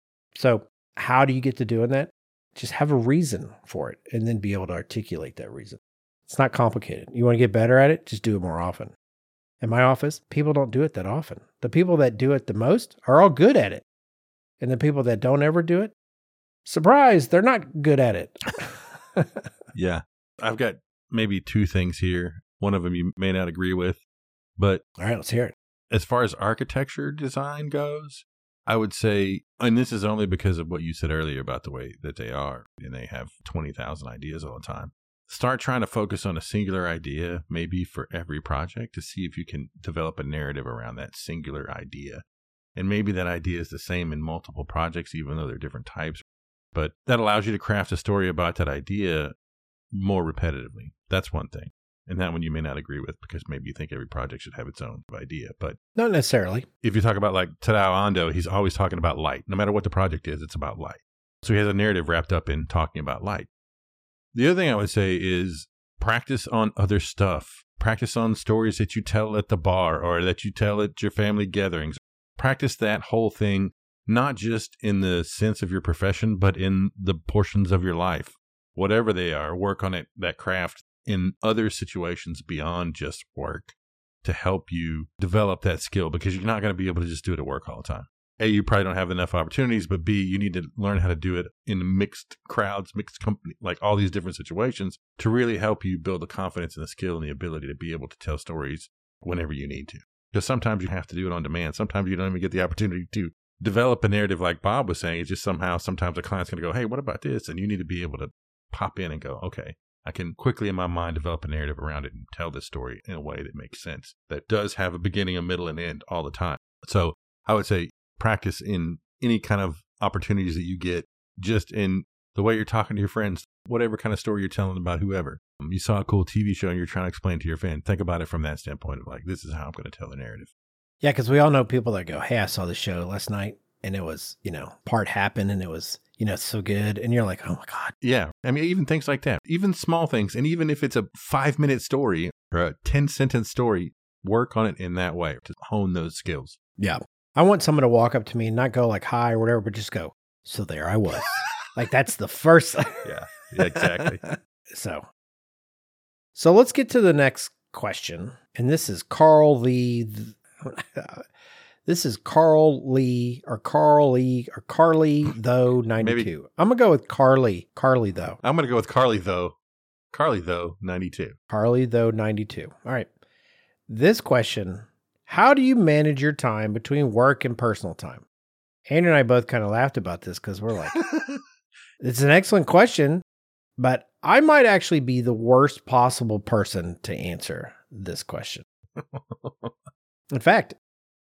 Speaker 1: So how do you get to doing that? Just have a reason for it and then be able to articulate that reason. It's not complicated. You want to get better at it? Just do it more often. In my office, people don't do it that often. The people that do it the most are all good at it. And the people that don't ever do it, surprise, they're not good at it.
Speaker 2: Yeah. I've got maybe two things here. One of them you may not agree with, but
Speaker 1: all right, let's hear it.
Speaker 2: As far as architecture design goes, I would say, and this is only because of what you said earlier about the way that they are, and they have twenty thousand ideas all the time. Start trying to focus on a singular idea, maybe for every project, to see if you can develop a narrative around that singular idea. And maybe that idea is the same in multiple projects, even though they're different types. But that allows you to craft a story about that idea more repetitively. That's one thing. And that one you may not agree with because maybe you think every project should have its own idea. But
Speaker 1: not necessarily.
Speaker 2: If you talk about like Tadao Ando, he's always talking about light. No matter what the project is, it's about light. So he has a narrative wrapped up in talking about light. The other thing I would say is practice on other stuff. Practice on stories that you tell at the bar or that you tell at your family gatherings. Practice that whole thing, not just in the sense of your profession, but in the portions of your life. Whatever they are, work on it, that craft in other situations beyond just work to help you develop that skill, because you're not going to be able to just do it at work all the time. A, you probably don't have enough opportunities, but B, you need to learn how to do it in mixed crowds, mixed company, like all these different situations to really help you build the confidence and the skill and the ability to be able to tell stories whenever you need to. Because sometimes you have to do it on demand. Sometimes you don't even get the opportunity to develop a narrative like Bob was saying. It's just somehow, sometimes a client's going to go, hey, what about this? And you need to be able to pop in and go, okay, I can quickly in my mind develop a narrative around it and tell this story in a way that makes sense, that does have a beginning, a middle, and end all the time. So I would say practice in any kind of opportunities that you get, just in the way you're talking to your friends, whatever kind of story you're telling about whoever. You saw a cool T V show and you're trying to explain to your fan. Think about it from that standpoint of like, this is how I'm going to tell the narrative.
Speaker 1: Yeah, because we all know people that go, hey, I saw the show last night and it was, you know, part happened and it was, you know, so good. And you're like, oh my God.
Speaker 2: Yeah. I mean, even things like that, even small things. And even if it's a five minute story or a ten sentence story, work on it in that way to hone those skills.
Speaker 1: Yeah. I want someone to walk up to me and not go like, hi or whatever, but just go, so there I was. Like that's the first.
Speaker 2: Yeah, yeah, exactly.
Speaker 1: So, so let's get to the next question. And this is Carl Lee. This is Carl Lee or Carl Lee or Carly though ninety-two. Maybe. I'm going to go with Carly. Carly though.
Speaker 2: I'm going to go with Carly though. Carly though ninety-two.
Speaker 1: Carly though ninety-two. All right. This question, how do you manage your time between work and personal time? Andrew and I both kind of laughed about this because we're like, it's an excellent question, but I might actually be the worst possible person to answer this question. In fact,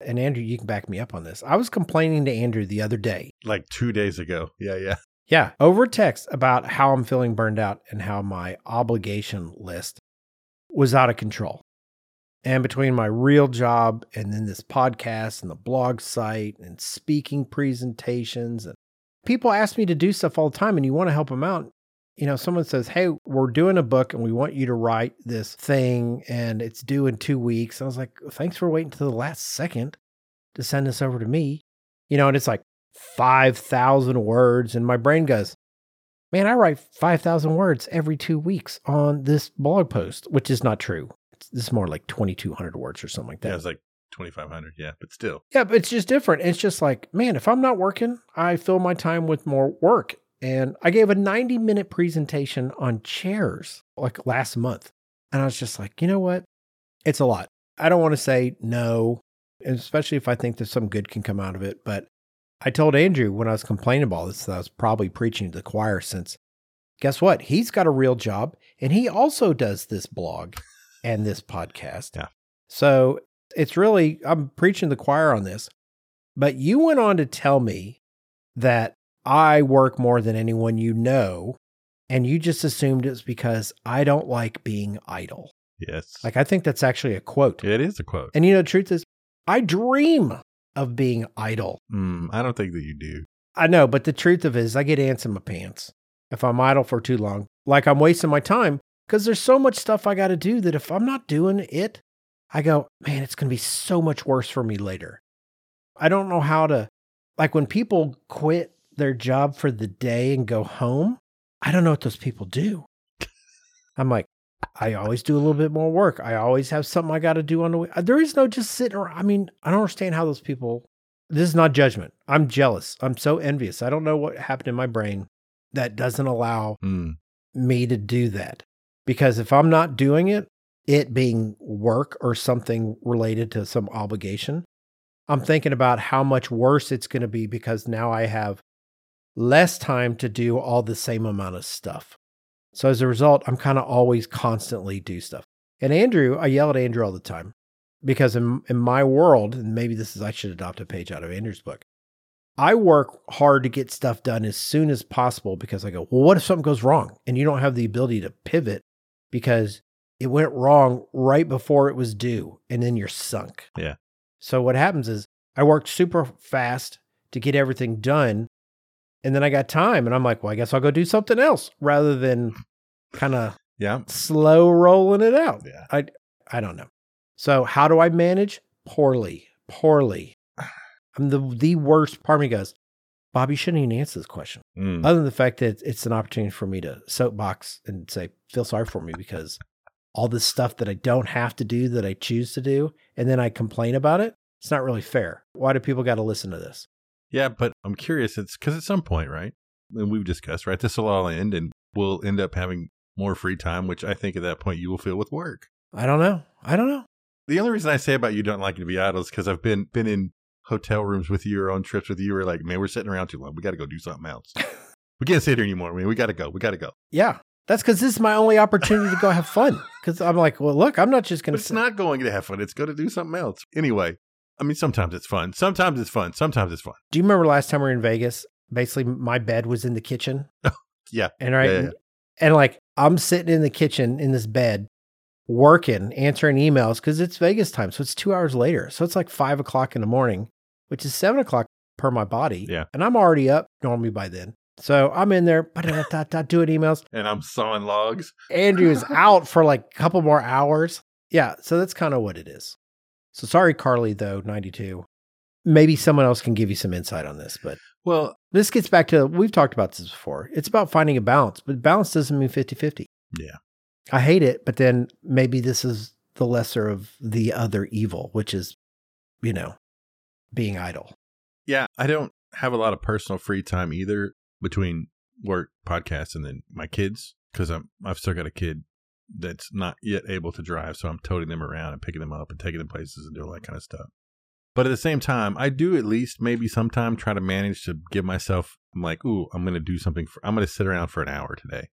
Speaker 1: And Andrew, you can back me up on this. I was complaining to Andrew the other day.
Speaker 2: Like two days ago. Yeah, yeah.
Speaker 1: Yeah, over text about how I'm feeling burned out and how my obligation list was out of control. And between my real job and then this podcast and the blog site and speaking presentations, and people ask me to do stuff all the time and you want to help them out. You know, someone says, hey, we're doing a book and we want you to write this thing and it's due in two weeks. I was like, thanks for waiting to the last second to send this over to me. You know, and it's like five thousand words. And my brain goes, man, I write five thousand words every two weeks on this blog post, which is not true. It's, this is more like twenty-two hundred words or something like that.
Speaker 2: Yeah, it's like twenty-five hundred. Yeah, but still.
Speaker 1: Yeah, but it's just different. It's just like, man, if I'm not working, I fill my time with more work. And I gave a ninety minute presentation on chairs like last month. And I was just like, you know what? It's a lot. I don't want to say no, especially if I think that some good can come out of it. But I told Andrew when I was complaining about this, that I was probably preaching to the choir, since guess what? He's got a real job and he also does this blog and this podcast.
Speaker 2: Yeah.
Speaker 1: So it's really, I'm preaching to the choir on this. But you went on to tell me that I work more than anyone you know, and you just assumed it's because I don't like being idle.
Speaker 2: Yes.
Speaker 1: Like, I think that's actually a quote.
Speaker 2: It is a quote.
Speaker 1: And you know, the truth is, I dream of being idle.
Speaker 2: Mm, I don't think that you do.
Speaker 1: I know, but the truth of it is I get ants in my pants if I'm idle for too long. Like, I'm wasting my time because there's so much stuff I got to do that if I'm not doing it, I go, man, it's going to be so much worse for me later. I don't know how to, like, when people quit their job for the day and go home, I don't know what those people do. I'm like, I always do a little bit more work. I always have something I got to do on the way. There is no just sitting around. I mean, I don't understand how those people, this is not judgment. I'm jealous. I'm so envious. I don't know what happened in my brain that doesn't allow
Speaker 2: Mm.
Speaker 1: me to do that. Because if I'm not doing it, it being work or something related to some obligation, I'm thinking about how much worse it's going to be because now I have less time to do all the same amount of stuff. So as a result, I'm kind of always constantly do stuff. And Andrew, I yell at Andrew all the time because in, in my world, and maybe this is, I should adopt a page out of Andrew's book. I work hard to get stuff done as soon as possible because I go, well, what if something goes wrong and you don't have the ability to pivot because it went wrong right before it was due and then you're sunk.
Speaker 2: Yeah.
Speaker 1: So what happens is I worked super fast to get everything done. And then I got time and I'm like, well, I guess I'll go do something else rather than kind of
Speaker 2: Yeah.
Speaker 1: slow rolling it out.
Speaker 2: Yeah.
Speaker 1: I, I don't know. So how do I manage? Poorly, poorly. I'm the, the worst. Part of me goes, Bob, you shouldn't even answer this question.
Speaker 2: Mm.
Speaker 1: Other than the fact that it's an opportunity for me to soapbox and say, feel sorry for me because all this stuff that I don't have to do that I choose to do, and then I complain about it. It's not really fair. Why do people got to listen to this?
Speaker 2: Yeah, but I'm curious. It's because at some point, right? And we've discussed, right? This will all end and we'll end up having more free time, which I think at that point you will fill with work.
Speaker 1: I don't know. I don't know.
Speaker 2: The only reason I say about you don't like to be idle is because I've been been in hotel rooms with you or on trips with you. We're like, man, we're sitting around too long. We got to go do something else. We can't sit here anymore. I mean, we got to go. We got to go.
Speaker 1: Yeah. That's because this is my only opportunity to go have fun. Because I'm like, well, look, I'm not just going
Speaker 2: But
Speaker 1: to
Speaker 2: it's not going to have fun. It's going to do something else. Anyway, I mean, sometimes it's fun. Sometimes it's fun. Sometimes it's fun.
Speaker 1: Do you remember last time we were in Vegas? Basically, my bed was in the kitchen.
Speaker 2: Yeah.
Speaker 1: And right.
Speaker 2: Yeah, yeah, yeah.
Speaker 1: And like, I'm sitting in the kitchen in this bed, working, answering emails because it's Vegas time. So it's two hours later. So it's like five o'clock in the morning, which is seven o'clock per my body.
Speaker 2: Yeah.
Speaker 1: And I'm already up normally by then. So I'm in there, doing emails.
Speaker 2: And I'm sawing logs.
Speaker 1: Andrew is out for like a couple more hours. Yeah. So that's kind of what it is. So sorry, Carly, though, ninety-two. Maybe someone else can give you some insight on this, but
Speaker 2: Well,
Speaker 1: this gets back to, we've talked about this before. It's about finding a balance, but balance doesn't mean fifty-fifty.
Speaker 2: yeah.
Speaker 1: I hate it, but then maybe this is the lesser of the other evil, which is, you know, being idle.
Speaker 2: Yeah. I don't have a lot of personal free time either between work, podcasts, and then my kids because I'm I've still got a kid that's not yet able to drive, so I'm toting them around and picking them up and taking them places and doing all that kind of stuff. But at the same time, I do at least maybe sometime try to manage to give myself, I'm like, ooh, I'm going to do something. For, I'm going to sit around for an hour today.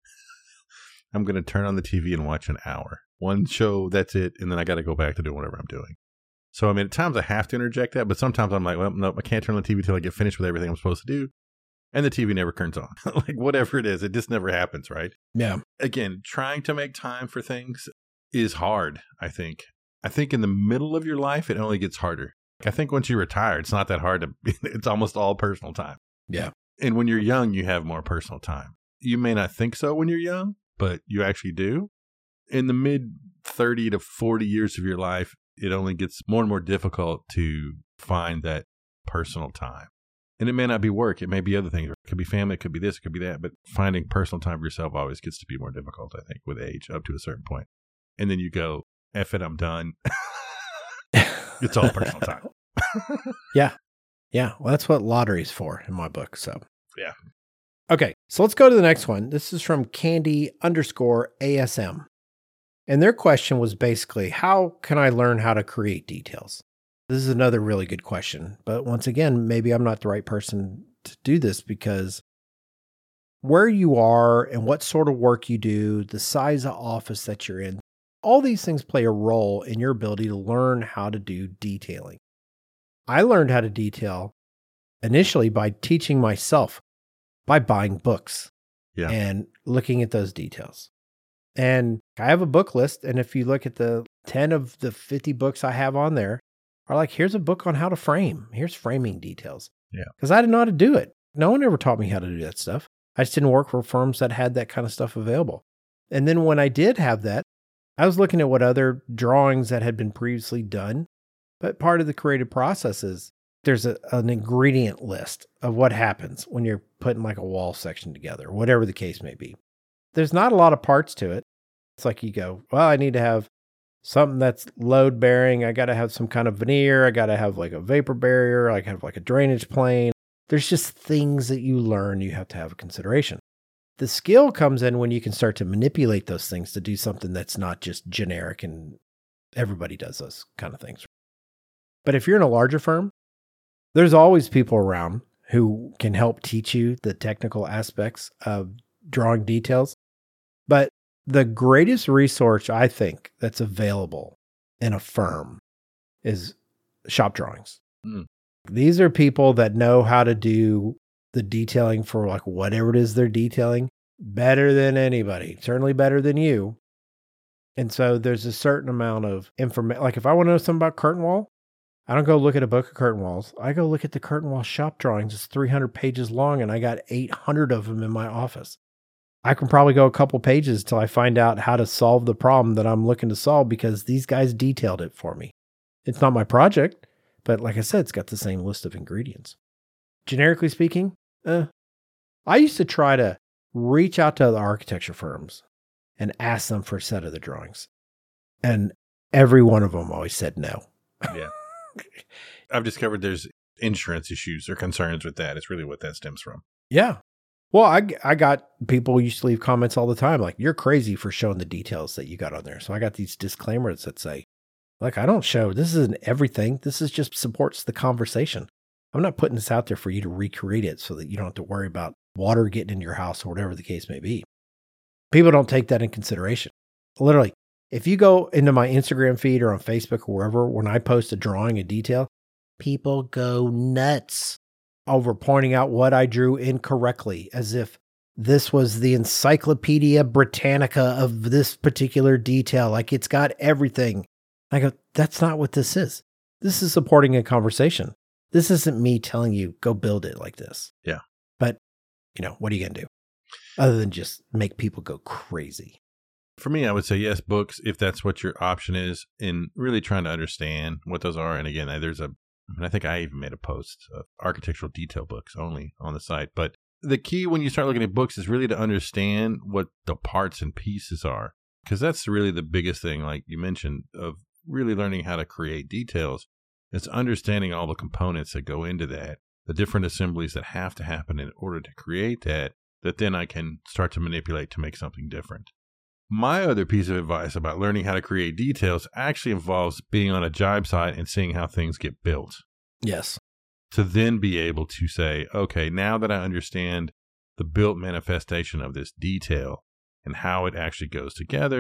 Speaker 2: I'm going to turn on the T V and watch an hour. One show, that's it. And then I got to go back to doing whatever I'm doing. So, I mean, at times I have to interject that, but sometimes I'm like, well, nope, I can't turn on the T V till I get finished with everything I'm supposed to do. And the T V never turns on. Like, whatever it is, it just never happens, right?
Speaker 1: Yeah.
Speaker 2: Again, trying to make time for things is hard, I think. I think in the middle of your life, it only gets harder. I think once you retire, it's not that hard to, it's almost all personal time.
Speaker 1: Yeah.
Speaker 2: And when you're young, you have more personal time. You may not think so when you're young, but you actually do. In the mid thirty to forty years of your life, it only gets more and more difficult to find that personal time. And it may not be work. It may be other things. It could be family. It could be this. It could be that. But finding personal time for yourself always gets to be more difficult, I think, with age up to a certain point. And then you go, F it, I'm done. It's all personal time.
Speaker 1: Yeah. Yeah. Well, that's what lottery's for in my book. So,
Speaker 2: yeah.
Speaker 1: Okay. So let's go to the next one. This is from Candy underscore A S M. And their question was basically, how can I learn how to create details? This is another really good question. But once again, maybe I'm not the right person to do this because where you are and what sort of work you do, the size of office that you're in, all these things play a role in your ability to learn how to do detailing. I learned how to detail initially by teaching myself, by buying books
Speaker 2: yeah.
Speaker 1: and looking at those details. And I have a book list. And if you look at the ten of the fifty books I have on there are like, here's a book on how to frame. Here's framing details.
Speaker 2: Yeah.
Speaker 1: Because I didn't know how to do it. No one ever taught me how to do that stuff. I just didn't work for firms that had that kind of stuff available. And then when I did have that, I was looking at what other drawings that had been previously done. But part of the creative process is there's a, an ingredient list of what happens when you're putting like a wall section together, whatever the case may be. There's not a lot of parts to it. It's like you go, well, I need to have something that's load bearing. I got to have some kind of veneer. I got to have like a vapor barrier. I have like a drainage plane. There's just things that you learn you have to have a consideration. The skill comes in when you can start to manipulate those things to do something that's not just generic and everybody does those kind of things. But if you're in a larger firm, there's always people around who can help teach you the technical aspects of drawing details. But the greatest resource I think that's available in a firm is shop drawings.
Speaker 2: Mm.
Speaker 1: These are people that know how to do the detailing for like whatever it is they're detailing better than anybody, certainly better than you. And so there's a certain amount of information. Like if I want to know something about curtain wall, I don't go look at a book of curtain walls. I go look at the curtain wall shop drawings. It's three hundred pages long and I got eight hundred of them in my office. I can probably go a couple pages till I find out how to solve the problem that I'm looking to solve because these guys detailed it for me. It's not my project, but like I said, it's got the same list of ingredients. Generically speaking, eh, I used to try to reach out to the architecture firms and ask them for a set of the drawings. And every one of them always said no.
Speaker 2: Yeah. I've discovered there's insurance issues or concerns with that. It's really what that stems from.
Speaker 1: Yeah. Well, I, I got people who used to leave comments all the time like, you're crazy for showing the details that you got on there. So I got these disclaimers that say, like, I don't show, this isn't everything. This is just supports the conversation. I'm not putting this out there for you to recreate it so that you don't have to worry about water getting in your house or whatever the case may be. People don't take that in consideration. Literally, if you go into my Instagram feed or on Facebook or wherever, when I post a drawing, a detail, people go nuts over pointing out what I drew incorrectly, as if this was the Encyclopedia Britannica of this particular detail. Like it's got everything. I go, that's not what this is. This is supporting a conversation. This isn't me telling you, go build it like this.
Speaker 2: Yeah.
Speaker 1: But, you know, what are you going to do? Other than just make people go crazy.
Speaker 2: For me, I would say yes, books, if that's what your option is, in really trying to understand what those are. And again, there's a, I mean, I think I even made a post of architectural detail books only on the site. But the key when you start looking at books is really to understand what the parts and pieces are, because that's really the biggest thing, like you mentioned, of really learning how to create details. It's understanding all the components that go into that, the different assemblies that have to happen in order to create that, that then I can start to manipulate to make something different. My other piece of advice about learning how to create details actually involves being on a job site and seeing how things get built.
Speaker 1: Yes.
Speaker 2: To then be able to say, okay, now that I understand the built manifestation of this detail and how it actually goes together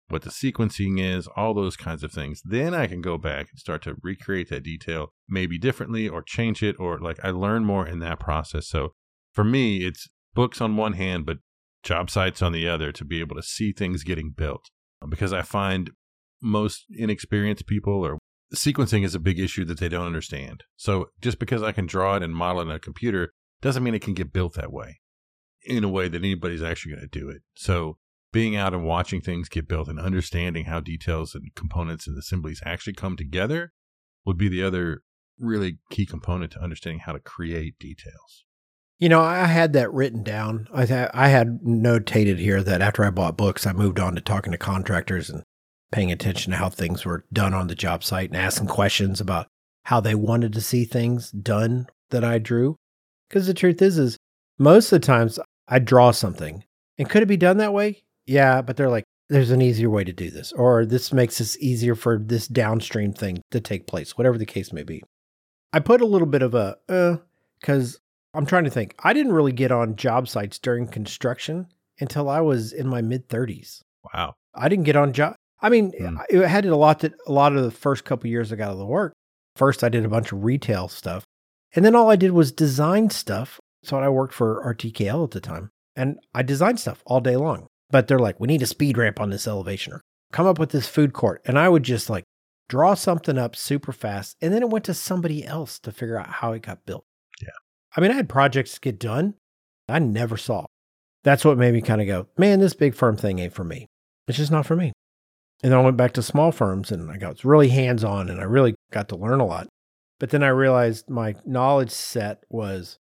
Speaker 2: what the sequencing is, all those kinds of things. Then I can go back and start to recreate that detail, maybe differently or change it, or like I learn more in that process. So for me, it's books on one hand, but job sites on the other to be able to see things getting built. Because I find most inexperienced people or sequencing is a big issue that they don't understand. So just because I can draw it and model it on a computer doesn't mean it can get built that way in a way that anybody's actually going to do it. So being out and watching things get built and understanding how details and components and assemblies actually come together would be the other really key component to understanding how to create details.
Speaker 1: You know, I had that written down. I, th- I had notated here that after I bought books, I moved on to talking to contractors and paying attention to how things were done on the job site and asking questions about how they wanted to see things done that I drew. Because the truth is, is most of the times I draw something and could it be done that way? Yeah, but they're like, there's an easier way to do this, or this makes this easier for this downstream thing to take place, whatever the case may be. I put a little bit of a, uh, because I'm trying to think. I didn't really get on job sites during construction until I was in my mid thirties.
Speaker 2: Wow.
Speaker 1: I didn't get on job. I mean, mm. it had a lot to, a lot of the first couple of years I got out of the work. First, I did a bunch of retail stuff. And then all I did was design stuff. So I worked for R T K L at the time. And I designed stuff all day long. But they're like, we need a speed ramp on this elevation, or come up with this food court. And I would just like draw something up super fast. And then it went to somebody else to figure out how it got built.
Speaker 2: Yeah.
Speaker 1: I mean, I had projects get done I never saw. That's what made me kind of go, man, this big firm thing ain't for me. It's just not for me. And then I went back to small firms and I got really hands-on and I really got to learn a lot. But then I realized my knowledge set was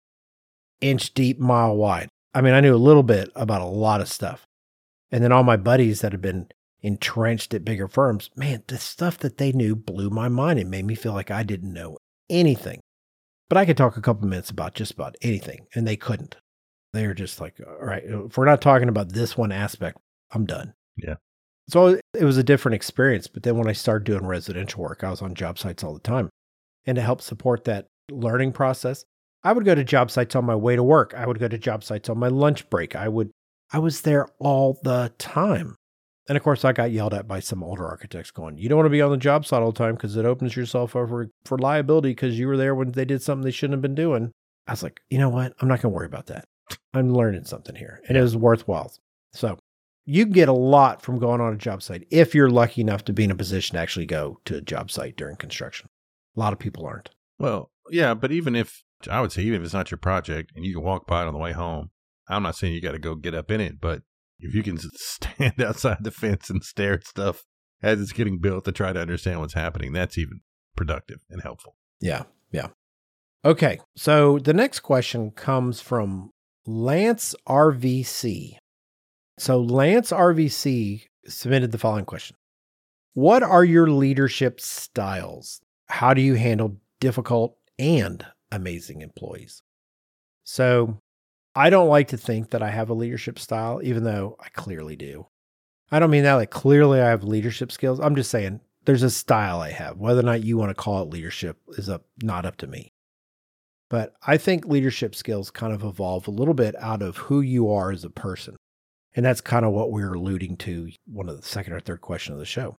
Speaker 1: inch deep, mile wide. I mean, I knew a little bit about a lot of stuff. And then all my buddies that had been entrenched at bigger firms, man, the stuff that they knew blew my mind and made me feel like I didn't know anything. But I could talk a couple minutes about just about anything, and they couldn't. They were just like, all right, if we're not talking about this one aspect, I'm done.
Speaker 2: Yeah.
Speaker 1: So it was a different experience. But then when I started doing residential work, I was on job sites all the time. And to help support that learning process, I would go to job sites on my way to work. I would go to job sites on my lunch break. I would, I was there all the time. And of course, I got yelled at by some older architects going, you don't want to be on the job site all the time because it opens yourself over for liability because you were there when they did something they shouldn't have been doing. I was like, you know what? I'm not going to worry about that. I'm learning something here. And it was worthwhile. So you get a lot from going on a job site if you're lucky enough to be in a position to actually go to a job site during construction. A lot of people aren't.
Speaker 2: Well, yeah, but even if, I would say, even if it's not your project and you can walk by it on the way home, I'm not saying you got to go get up in it, but if you can stand outside the fence and stare at stuff as it's getting built to try to understand what's happening, that's even productive and helpful.
Speaker 1: Yeah, yeah. Okay, so the next question comes from Lance R V C. So Lance R V C submitted the following question. What are your leadership styles? How do you handle difficult and amazing employees? So I don't like to think that I have a leadership style, even though I clearly do. I don't mean that like clearly I have leadership skills. I'm just saying there's a style I have. Whether or not you want to call it leadership is up, not up to me. But I think leadership skills kind of evolve a little bit out of who you are as a person. And that's kind of what we were alluding to, one of the second or third question of the show.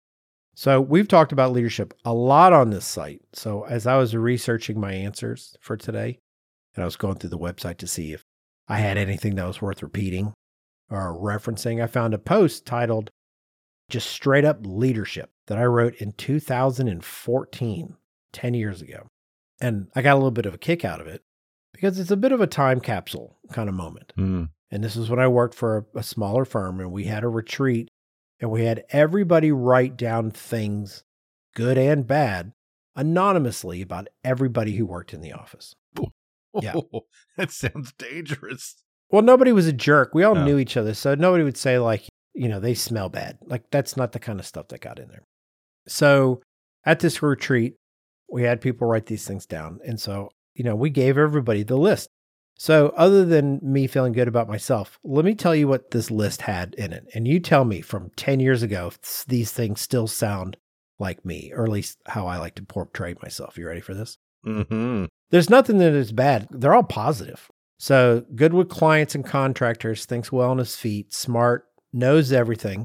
Speaker 1: So we've talked about leadership a lot on this site. So as I was researching my answers for today, and I was going through the website to see if I had anything that was worth repeating or referencing, I found a post titled just straight up leadership that I wrote in two thousand fourteen, ten years ago. And I got a little bit of a kick out of it because it's a bit of a time capsule kind of moment.
Speaker 2: Mm.
Speaker 1: And this is when I worked for a, a smaller firm and we had a retreat and we had everybody write down things, good and bad, anonymously about everybody who worked in the office. Yeah.
Speaker 2: Oh, that sounds dangerous.
Speaker 1: Well, nobody was a jerk. We all
Speaker 2: No.
Speaker 1: knew each other. So nobody would say like, you know, they smell bad. Like that's not the kind of stuff that got in there. So at this retreat, we had people write these things down. And so, you know, we gave everybody the list. So other than me feeling good about myself, let me tell you what this list had in it. And you tell me from ten years ago, if these things still sound like me, or at least how I like to portray myself. You ready for this?
Speaker 2: Mm-hmm.
Speaker 1: There's nothing that is bad. They're all positive. So good with clients and contractors, thinks well on his feet, smart, knows everything,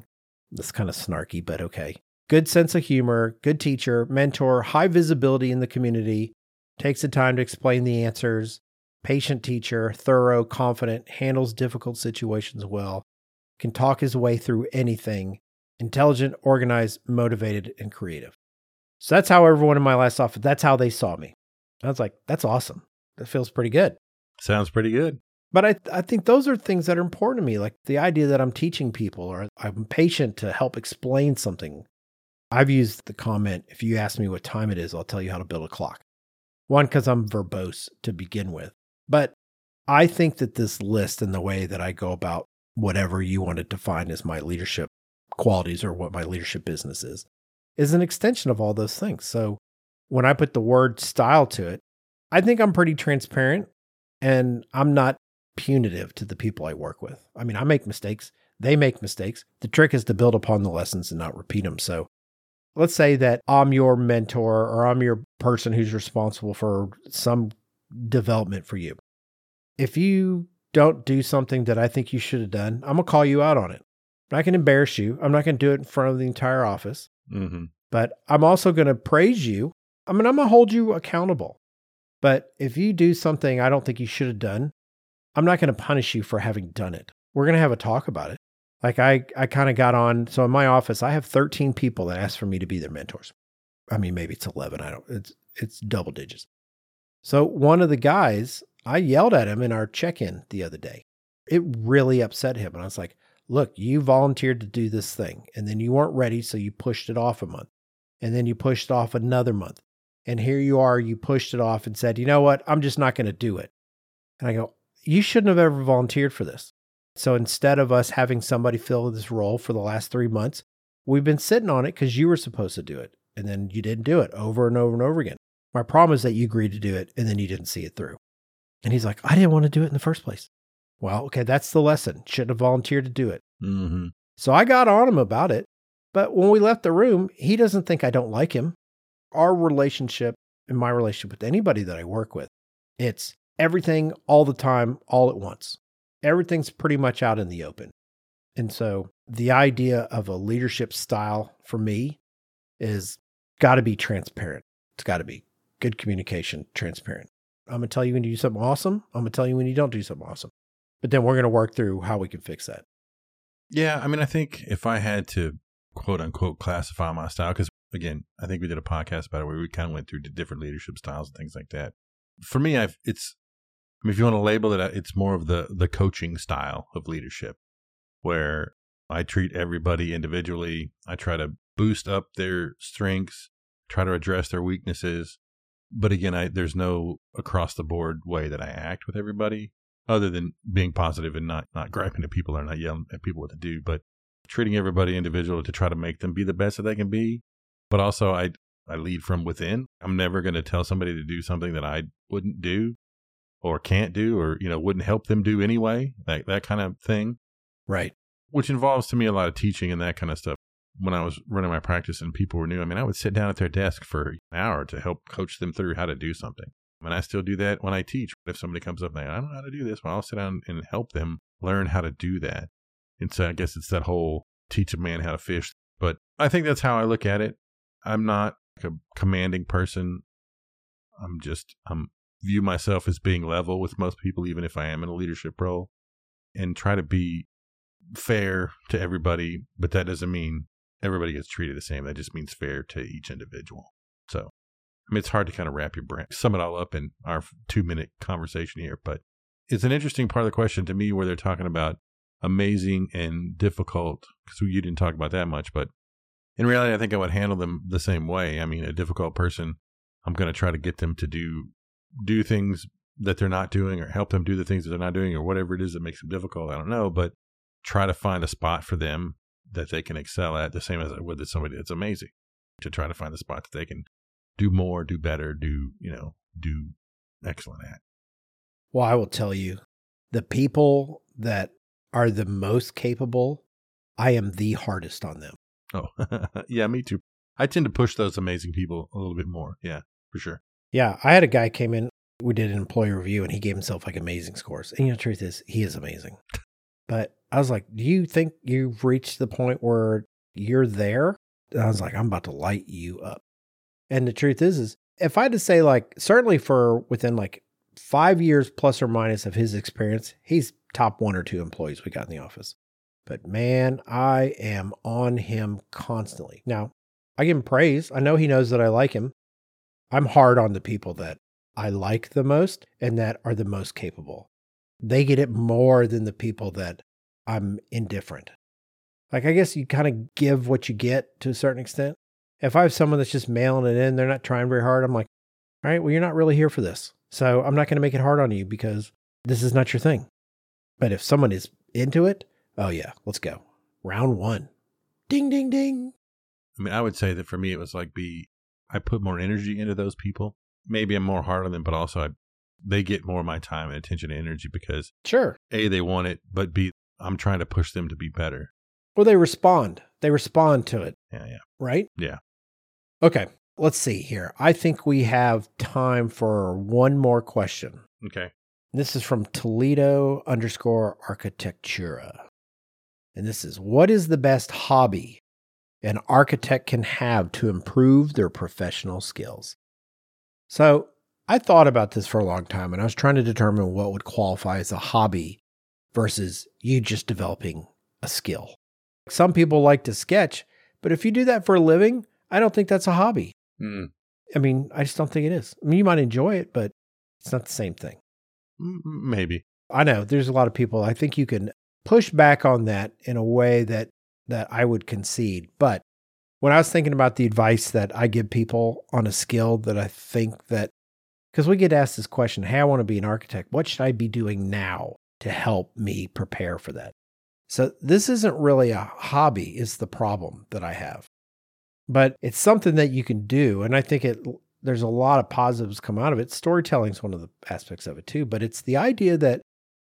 Speaker 1: That's kind of snarky, but okay. Good sense of humor, good teacher, mentor, high visibility in the community, takes the time to explain the answers, patient teacher, thorough, confident, handles difficult situations well, can talk his way through anything, intelligent, organized, motivated, and creative. So that's how everyone in my last office, that's how they saw me. I was like, that's awesome. That feels pretty good.
Speaker 2: Sounds pretty good.
Speaker 1: But I, I think those are things that are important to me, like the idea that I'm teaching people or I'm patient to help explain something. I've used the comment, if you ask me what time it is, I'll tell you how to build a clock. One, because I'm verbose to begin with. But I think that this list and the way that I go about whatever you want to define as my leadership qualities or what my leadership business is, is an extension of all those things. So when I put the word style to it, I think I'm pretty transparent and I'm not punitive to the people I work with. I mean, I make mistakes. They make mistakes. The trick is to build upon the lessons and not repeat them. So let's say that I'm your mentor or I'm your person who's responsible for some development for you. If you don't do something that I think you should have done, I'm going to call you out on it. I can embarrass you. I'm not going to do it in front of the entire office,
Speaker 2: Mm-hmm.
Speaker 1: but I'm also going to praise you. I mean, I'm going to hold you accountable. But if you do something I don't think you should have done, I'm not going to punish you for having done it. We're going to have a talk about it. Like I, I kind of got on. So in my office, I have thirteen people that ask for me to be their mentors. I mean, maybe it's eleven. I don't, it's, it's double digits. So one of the guys, I yelled at him in our check-in the other day. It really upset him. And I was like, look, you volunteered to do this thing and then you weren't ready. So you pushed it off a month and then you pushed off another month. And here you are, you pushed it off and said, you know what? I'm just not going to do it. And I go, you shouldn't have ever volunteered for this. So instead of us having somebody fill this role for the last three months, we've been sitting on it because you were supposed to do it. And then you didn't do it over and over and over again. My problem is that you agreed to do it and then you didn't see it through. And he's like, I didn't want to do it in the first place. Well, okay, that's the lesson. Shouldn't have volunteered to do it.
Speaker 2: Mm-hmm.
Speaker 1: So I got on him about it. But when we left the room, he doesn't think I don't like him. Our relationship and my relationship with anybody that I work with, it's everything all the time, all at once. Everything's pretty much out in the open. And so the idea of a leadership style for me is got to be transparent. It's got to be good communication, transparent. I'm going to tell you when you do something awesome. I'm going to tell you when you don't do something awesome. But then we're going to work through how we can fix that.
Speaker 2: Yeah, I mean, I think if I had to quote unquote classify my style, because again, I think we did a podcast about it where we kind of went through the different leadership styles and things like that. For me, I've, it's, I mean, if you want to label it, it's more of the the coaching style of leadership, where I treat everybody individually. I try to boost up their strengths, try to address their weaknesses. But again, I, there's no across the board way that I act with everybody, other than being positive and not not griping at people or not yelling at people what to do, but treating everybody individual to try to make them be the best that they can be. But also, I I lead from within. I'm never going to tell somebody to do something that I wouldn't do or can't do, or, you know, wouldn't help them do anyway, like that kind of thing.
Speaker 1: Right.
Speaker 2: Which involves to me a lot of teaching and that kind of stuff. When I was running my practice and people were new, I mean, I would sit down at their desk for an hour to help coach them through how to do something. And I still do that when I teach. If somebody comes up and they, I don't know how to do this, well, I'll sit down and help them learn how to do that. And so I guess it's that whole teach a man how to fish. But I think that's how I look at it. I'm not a commanding person. I'm just, I'm view myself as being level with most people, even if I am in a leadership role, and try to be fair to everybody. But that doesn't mean everybody gets treated the same. That just means fair to each individual. So, I mean, it's hard to kind of wrap your brain, sum it all up in our two minute conversation here, but it's an interesting part of the question to me where they're talking about amazing and difficult, because you didn't talk about that much, but in reality, I think I would handle them the same way. I mean, a difficult person, I'm going to try to get them to do do things that they're not doing, or help them do the things that they're not doing, or whatever it is that makes them difficult. I don't know, but try to find a spot for them that they can excel at, the same as I would with somebody that's amazing, to try to find a spot that they can do more, do better, do, you know, do excellent at.
Speaker 1: Well, I will tell you, the people that are the most capable, I am the hardest on them.
Speaker 2: Oh, yeah, me too. I tend to push those amazing people a little bit more. Yeah, for sure.
Speaker 1: Yeah, I had a guy came in, we did an employee review, and he gave himself like amazing scores. And you know, the truth is, he is amazing. But I was like, do you think you've reached the point where you're there. And I was like, I'm about to light you up. And the truth is, is if I had to say, like, certainly for within like five years plus or minus of his experience, he's top one or two employees we got in the office. But man, I am on him constantly. Now, I give him praise. I know he knows that I like him. I'm hard on the people that I like the most and that are the most capable. They get it more than the people that I'm indifferent. Like, I guess you kind of give what you get to a certain extent. If I have someone that's just mailing it in, they're not trying very hard, I'm like, all right, well, you're not really here for this. So I'm not going to make it hard on you because this is not your thing. But if someone is into it, oh yeah, let's go. Round one. Ding, ding, ding.
Speaker 2: I mean, I would say that for me, it was like be, I put more energy into those people. Maybe I'm more hard on them, but also I, they get more of my time and attention and energy because
Speaker 1: Sure.
Speaker 2: A, they want it, but B, I'm trying to push them to be better.
Speaker 1: Well, they respond. They respond to it.
Speaker 2: Yeah, yeah.
Speaker 1: Right?
Speaker 2: Yeah.
Speaker 1: Okay, let's see here. I think we have time for one more question.
Speaker 2: Okay.
Speaker 1: This is from Toledo underscore Architectura. And this is, what is the best hobby an architect can have to improve their professional skills? So I thought about this for a long time, and I was trying to determine what would qualify as a hobby versus you just developing a skill. Some people like to sketch, but if you do that for a living, I don't think that's a hobby.
Speaker 2: Mm.
Speaker 1: I mean, I just don't think it is. I mean, you might enjoy it, but it's not the same thing.
Speaker 2: Maybe.
Speaker 1: I know there's a lot of people. I think you can push back on that in a way that, that I would concede. But when I was thinking about the advice that I give people on a skill that I think that, because we get asked this question, hey, I want to be an architect. What should I be doing now to help me prepare for that? So this isn't really a hobby is the problem that I have, but it's something that you can do. And I think it, there's a lot of positives come out of it. Storytelling is one of the aspects of it too, but it's the idea that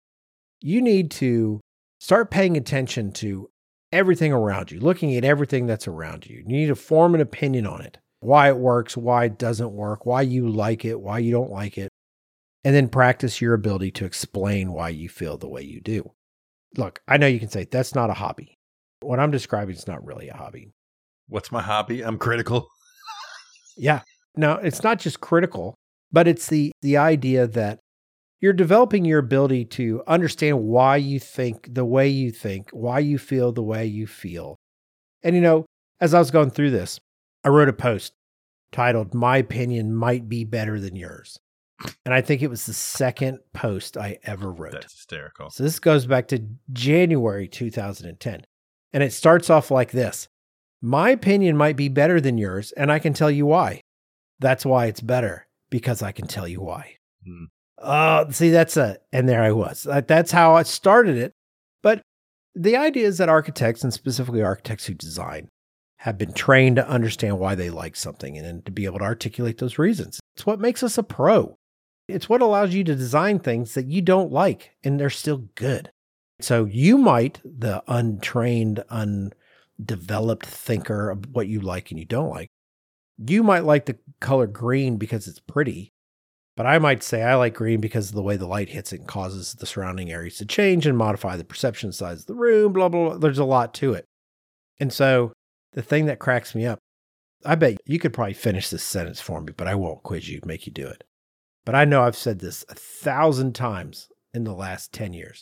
Speaker 1: you need to start paying attention to everything around you, looking at everything that's around you. You need to form an opinion on it, why it works, why it doesn't work, why you like it, why you don't like it, and then practice your ability to explain why you feel the way you do. Look, I know you can say that's not a hobby. What I'm describing is not really a hobby.
Speaker 2: What's my hobby? I'm critical.
Speaker 1: Yeah. Now, it's not just critical, but it's the the idea that you're developing your ability to understand why you think the way you think, why you feel the way you feel. And, you know, as I was going through this, I wrote a post titled, My Opinion Might Be Better Than Yours. And I think it was the second post I ever wrote.
Speaker 2: That's hysterical.
Speaker 1: So this goes back to January two thousand ten. And it starts off like this. My opinion might be better than yours, and I can tell you why. That's why it's better, because I can tell you why.
Speaker 2: Hmm.
Speaker 1: Uh, see, that's a, and there I was. That's how I started it. But the idea is that architects, and specifically architects who design, have been trained to understand why they like something and then to be able to articulate those reasons. It's what makes us a pro. It's what allows you to design things that you don't like, and they're still good. So you might, the untrained, undeveloped thinker of what you like and you don't like, you might like the color green because it's pretty, but I might say I like green because of the way the light hits it and causes the surrounding areas to change and modify the perception size of the room, blah, blah, blah. There's a lot to it. And so the thing that cracks me up, I bet you could probably finish this sentence for me, but I won't quiz you, make you do it. But I know I've said this a thousand times in the last ten years.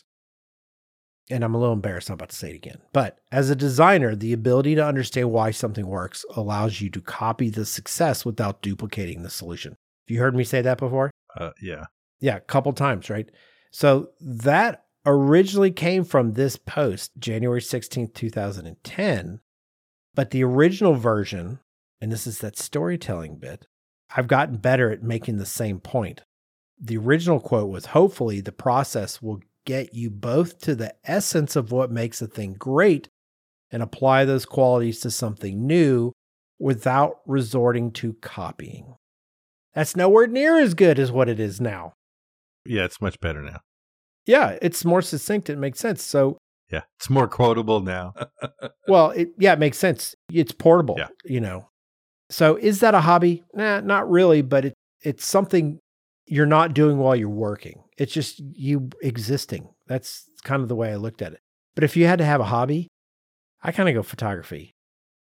Speaker 1: And I'm a little embarrassed I'm about to say it again. But as a designer, the ability to understand why something works allows you to copy the success without duplicating the solution. Have you heard me say that before?
Speaker 2: Uh, yeah.
Speaker 1: Yeah, a couple times, right? So that originally came from this post, January sixteenth, two thousand ten. But the original version, and this is that storytelling bit, I've gotten better at making the same point. The original quote was, hopefully the process will get you both to the essence of what makes a thing great and apply those qualities to something new without resorting to copying. That's nowhere near as good as what it is now.
Speaker 2: Yeah, it's much better now.
Speaker 1: Yeah, it's more succinct. It makes sense. So,
Speaker 2: yeah, it's more quotable now.
Speaker 1: well, it, yeah, it makes sense. It's portable,
Speaker 2: yeah.
Speaker 1: you know. So is that a hobby? Nah, not really, but it, it's something you're not doing while you're working. It's just you existing. That's kind of the way I looked at it. But if you had to have a hobby, I kind of go photography.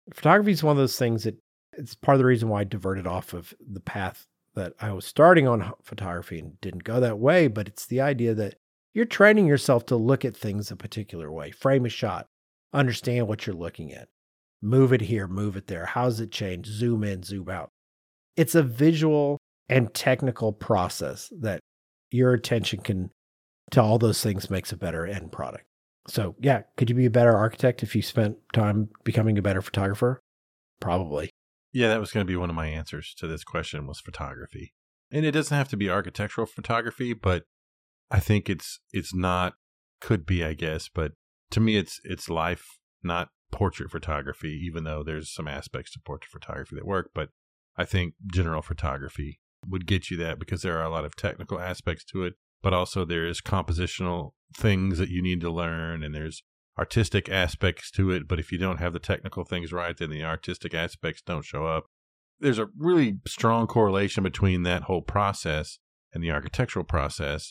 Speaker 1: Photography is one of those things that it's part of the reason why I diverted off of the path that I was starting on photography and didn't go that way. But it's the idea that you're training yourself to look at things a particular way, frame a shot, understand what you're looking at, move it here, move it there. How does it change? Zoom in, zoom out. It's a visual and technical process that your attention can to all those things makes a better end product. So yeah, could you be a better architect if you spent time becoming a better photographer? Probably.
Speaker 2: Yeah, that was going to be one of my answers to this question was photography. And it doesn't have to be architectural photography, but I think it's it's not, could be, I guess, but to me it's it's life, not portrait photography, even though there's some aspects to portrait photography that work. But I think general photography would get you that because there are a lot of technical aspects to it, but also there's compositional things that you need to learn and there's artistic aspects to it. But if you don't have the technical things right, then the artistic aspects don't show up. There's a really strong correlation between that whole process and the architectural process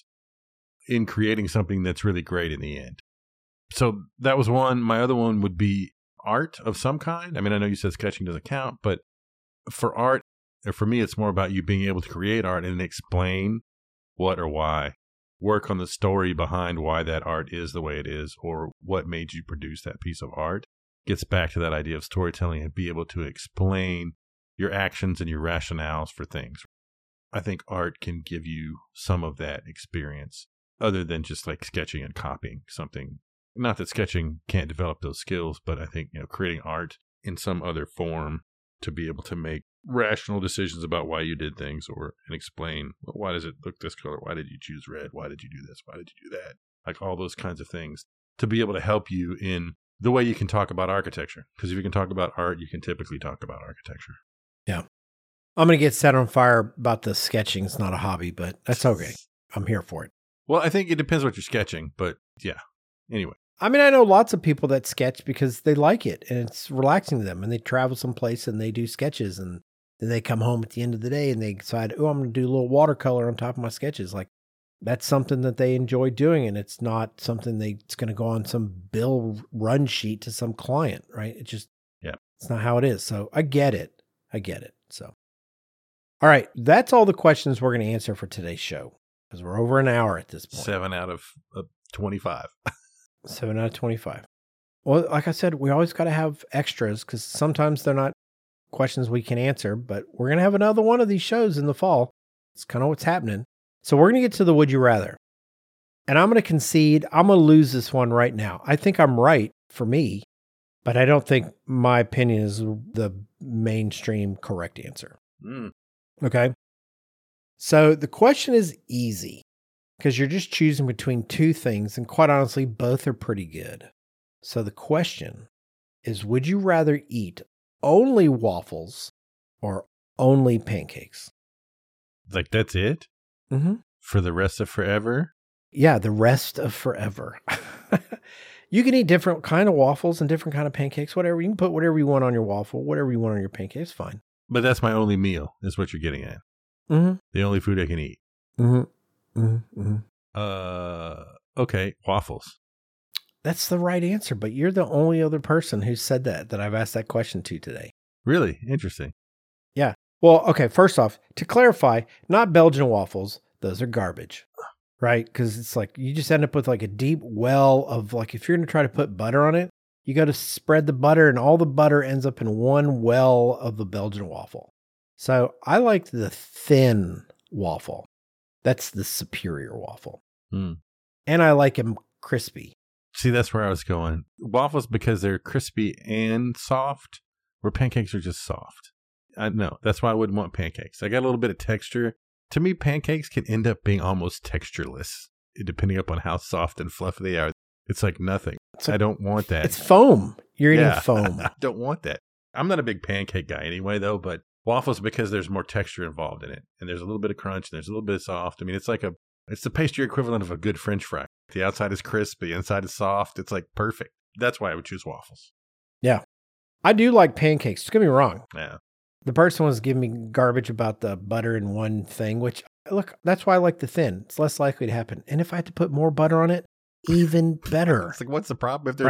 Speaker 2: in creating something that's really great in the end. So that was one. My other one would be art of some kind. I mean, I know you said sketching doesn't count, but for art, or for me, it's more about you being able to create art and explain what or why. Work on the story behind why that art is the way it is or what made you produce that piece of art. Gets back to that idea of storytelling and be able to explain your actions and your rationales for things. I think art can give you some of that experience other than just like sketching and copying something. Not that sketching can't develop those skills, but I think, you know, creating art in some other form to be able to make rational decisions about why you did things or and explain, well, why does it look this color? Why did you choose red? Why did you do this? Why did you do that? Like all those kinds of things to be able to help you in the way you can talk about architecture. Because if you can talk about art, you can typically talk about architecture.
Speaker 1: Yeah. I'm going to get set on fire about the sketching. It's not a hobby, but that's okay. I'm here for it.
Speaker 2: Well, I think it depends what you're sketching, but yeah. Anyway.
Speaker 1: I mean, I know lots of people that sketch because they like it and it's relaxing to them and they travel someplace and they do sketches and then they come home at the end of the day and they decide, oh, I'm going to do a little watercolor on top of my sketches. Like that's something that they enjoy doing and it's not something that's going to go on some bill run sheet to some client, right? It just,
Speaker 2: yeah,
Speaker 1: it's not how it is. So I get it. I get it. So, all right. That's all the questions we're going to answer for today's show because we're over an hour at this point.
Speaker 2: Seven out of uh, twenty-five.
Speaker 1: Seven out of twenty-five. Well, like I said, we always got to have extras because sometimes they're not questions we can answer, but we're going to have another one of these shows in the fall. It's kind of what's happening. So we're going to get to the Would You Rather. And I'm going to concede, I'm going to lose this one right now. I think I'm right for me, but I don't think my opinion is the mainstream correct answer.
Speaker 2: Mm.
Speaker 1: Okay. So the question is easy because you're just choosing between two things. And quite honestly, both are pretty good. So the question is, would you rather eat only waffles or only pancakes?
Speaker 2: Like that's it?
Speaker 1: Mm-hmm.
Speaker 2: For the rest of forever?
Speaker 1: Yeah, the rest of forever. You can eat different kind of waffles and different kind of pancakes, whatever. You can put whatever you want on your waffle, whatever you want on your pancakes, fine.
Speaker 2: But that's my only meal, is what you're getting at.
Speaker 1: Mm-hmm.
Speaker 2: The only food I can eat.
Speaker 1: Mm-hmm. Mm-hmm. Mm-hmm.
Speaker 2: Uh, okay, waffles.
Speaker 1: That's the right answer, but you're the only other person who said that, that I've asked that question to today.
Speaker 2: Really? Interesting.
Speaker 1: Yeah. Well, okay, first off, to clarify, not Belgian waffles. Those are garbage, right? Because it's like you just end up with like a deep well of like, if you're going to try to put butter on it, you got to spread the butter and all the butter ends up in one well of the Belgian waffle. So I like the thin waffle. That's the superior waffle.
Speaker 2: Mm.
Speaker 1: And I like them crispy.
Speaker 2: See, that's where I was going. Waffles, because they're crispy and soft, where pancakes are just soft. I know. That's why I wouldn't want pancakes. I got a little bit of texture. To me, pancakes can end up being almost textureless, depending upon how soft and fluffy they are. It's like nothing. It's like, I don't want that.
Speaker 1: It's foam. You're eating
Speaker 2: yeah,
Speaker 1: foam.
Speaker 2: I don't want that. I'm not a big pancake guy anyway, though, but waffles, because there's more texture involved in it. And there's a little bit of crunch, and there's a little bit of soft. I mean, it's like a, it's the pastry equivalent of a good French fry. The outside is crisp, the inside is soft. It's like perfect. That's why I would choose waffles.
Speaker 1: Yeah. I do like pancakes. Don't get me wrong.
Speaker 2: Yeah.
Speaker 1: The person was giving me garbage about the butter in one thing, which, look, that's why I like the thin. It's less likely to happen. And if I had to put more butter on it, even better.
Speaker 2: It's like, what's the problem? If there's,
Speaker 1: right?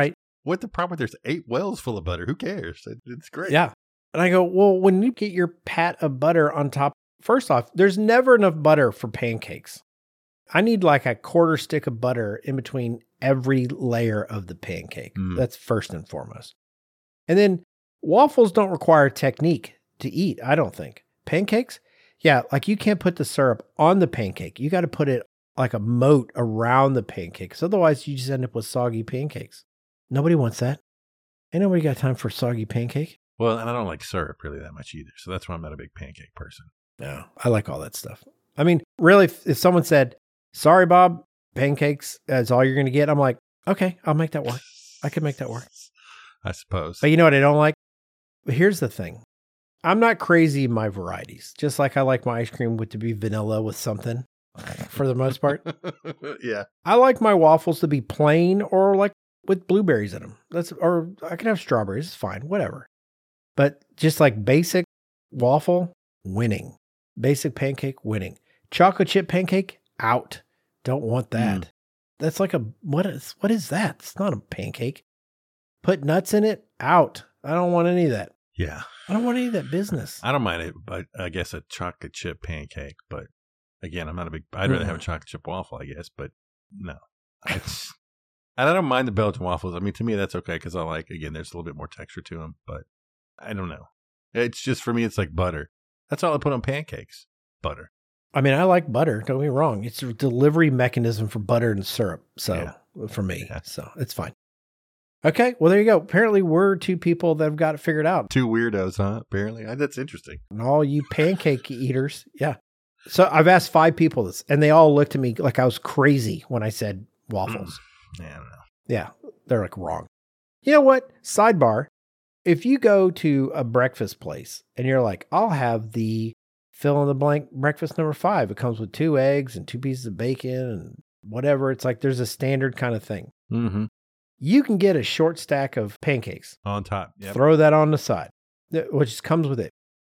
Speaker 2: what the problem? There's eight wells full of butter. Who cares? It, it's great.
Speaker 1: Yeah. And I go, well, when you get your pat of butter on top, first off, there's never enough butter for pancakes. I need like a quarter stick of butter in between every layer of the pancake. Mm. That's first and foremost. And then waffles don't require technique to eat, I don't think. Pancakes, yeah, like you can't put the syrup on the pancake. You got to put it like a moat around the pancakes. Otherwise, you just end up with soggy pancakes. Nobody wants that. Ain't nobody got time for a soggy pancake.
Speaker 2: Well, and I don't like syrup really that much either. So that's why I'm not a big pancake person.
Speaker 1: No, I like all that stuff. I mean, really, if, if someone said, sorry, Bob, pancakes is all you're going to get, I'm like, okay, I'll make that work. I can make that work.
Speaker 2: I suppose.
Speaker 1: But you know what I don't like? But here's the thing. I'm not crazy in my varieties. Just like I like my ice cream with to be vanilla with something for the most part.
Speaker 2: Yeah.
Speaker 1: I like my waffles to be plain or like with blueberries in them. That's, or I can have strawberries. It's fine. Whatever. But just like basic waffle, winning. Basic pancake, winning. Chocolate chip pancake, out. Don't want that. Mm. That's like a, what is, what is that? It's not a pancake. Put nuts in it, out. I don't want any of that.
Speaker 2: Yeah.
Speaker 1: I don't want any of that business.
Speaker 2: I don't mind it, but I guess a chocolate chip pancake. But again, I'm not a big, I'd rather mm. have a chocolate chip waffle, I guess. But no. It's, and I don't mind the Belgian waffles. I mean, to me, that's okay because I like, again, there's a little bit more texture to them. But I don't know. It's just, for me, it's like butter. That's all I put on pancakes. Butter.
Speaker 1: I mean, I like butter. Don't get me wrong. It's a delivery mechanism for butter and syrup. So yeah. for me, yeah. so it's fine. Okay. Well, there you go. Apparently we're two people that have got it figured out.
Speaker 2: Two weirdos, huh? Apparently. That's interesting.
Speaker 1: And all you pancake eaters. Yeah. So I've asked five people this and they all looked at me like I was crazy when I said waffles.
Speaker 2: Mm. Yeah, I don't know.
Speaker 1: Yeah. They're like wrong. You know what? Sidebar. If you go to a breakfast place and you're like, I'll have the fill in the blank breakfast number five. It comes with two eggs and two pieces of bacon and whatever. It's like there's a standard kind of thing.
Speaker 2: Mm-hmm.
Speaker 1: You can get a short stack of pancakes.
Speaker 2: On top. Yep.
Speaker 1: Throw that on the side, which comes with it.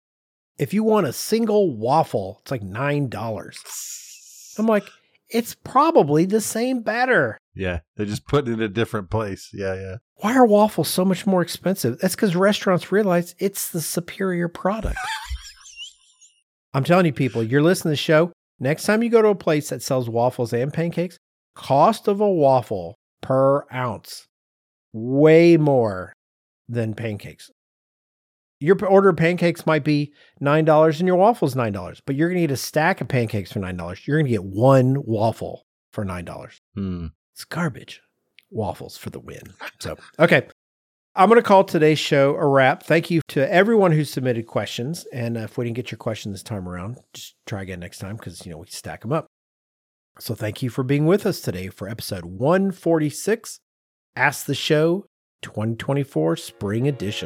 Speaker 1: If you want a single waffle, it's like nine dollars. I'm like, it's probably the same batter.
Speaker 2: Yeah, they just put it in a different place. Yeah, yeah.
Speaker 1: Why are waffles so much more expensive? That's because restaurants realize it's the superior product. I'm telling you, people, you're listening to the show. Next time you go to a place that sells waffles and pancakes, cost of a waffle per ounce, way more than pancakes. Your order of pancakes might be nine dollars and your waffle's nine dollars, but you're going to get a stack of pancakes for nine dollars. You're going to get one waffle for nine dollars.
Speaker 2: Hmm.
Speaker 1: It's garbage. Waffles for the win. So, okay. I'm going to call today's show a wrap. Thank you to everyone who submitted questions. And if we didn't get your question this time around, just try again next time because, you know, we stack them up. So thank you for being with us today for episode one forty-six, Ask the Show twenty twenty-four Spring Edition.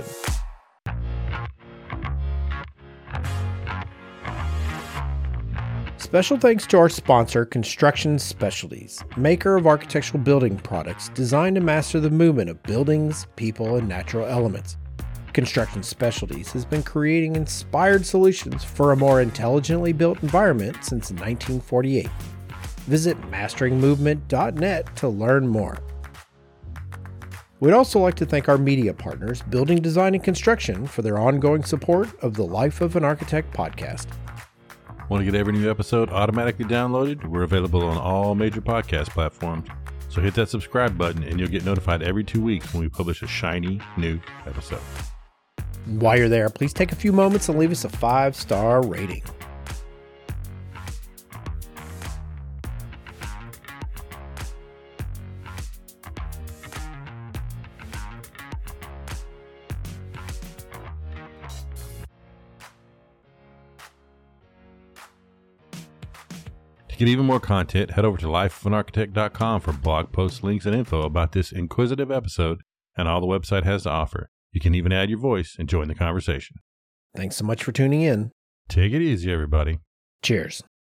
Speaker 1: Special thanks to our sponsor, Construction Specialties, maker of architectural building products designed to master the movement of buildings, people, and natural elements. Construction Specialties has been creating inspired solutions for a more intelligently built environment since nineteen forty-eight. Visit mastering movement dot net to learn more. We'd also like to thank our media partners, Building Design and Construction, for their ongoing support of the Life of an Architect podcast.
Speaker 2: Want to get every new episode automatically downloaded? We're available on all major podcast platforms. So hit that subscribe button and you'll get notified every two weeks when we publish a shiny new episode.
Speaker 1: While you're there, please take a few moments and leave us a five-star rating.
Speaker 2: To get even more content, head over to life of an architect dot com for blog posts, links, and info about this inquisitive episode and all the website has to offer. You can even add your voice and join the conversation.
Speaker 1: Thanks so much for tuning in.
Speaker 2: Take it easy, everybody.
Speaker 1: Cheers.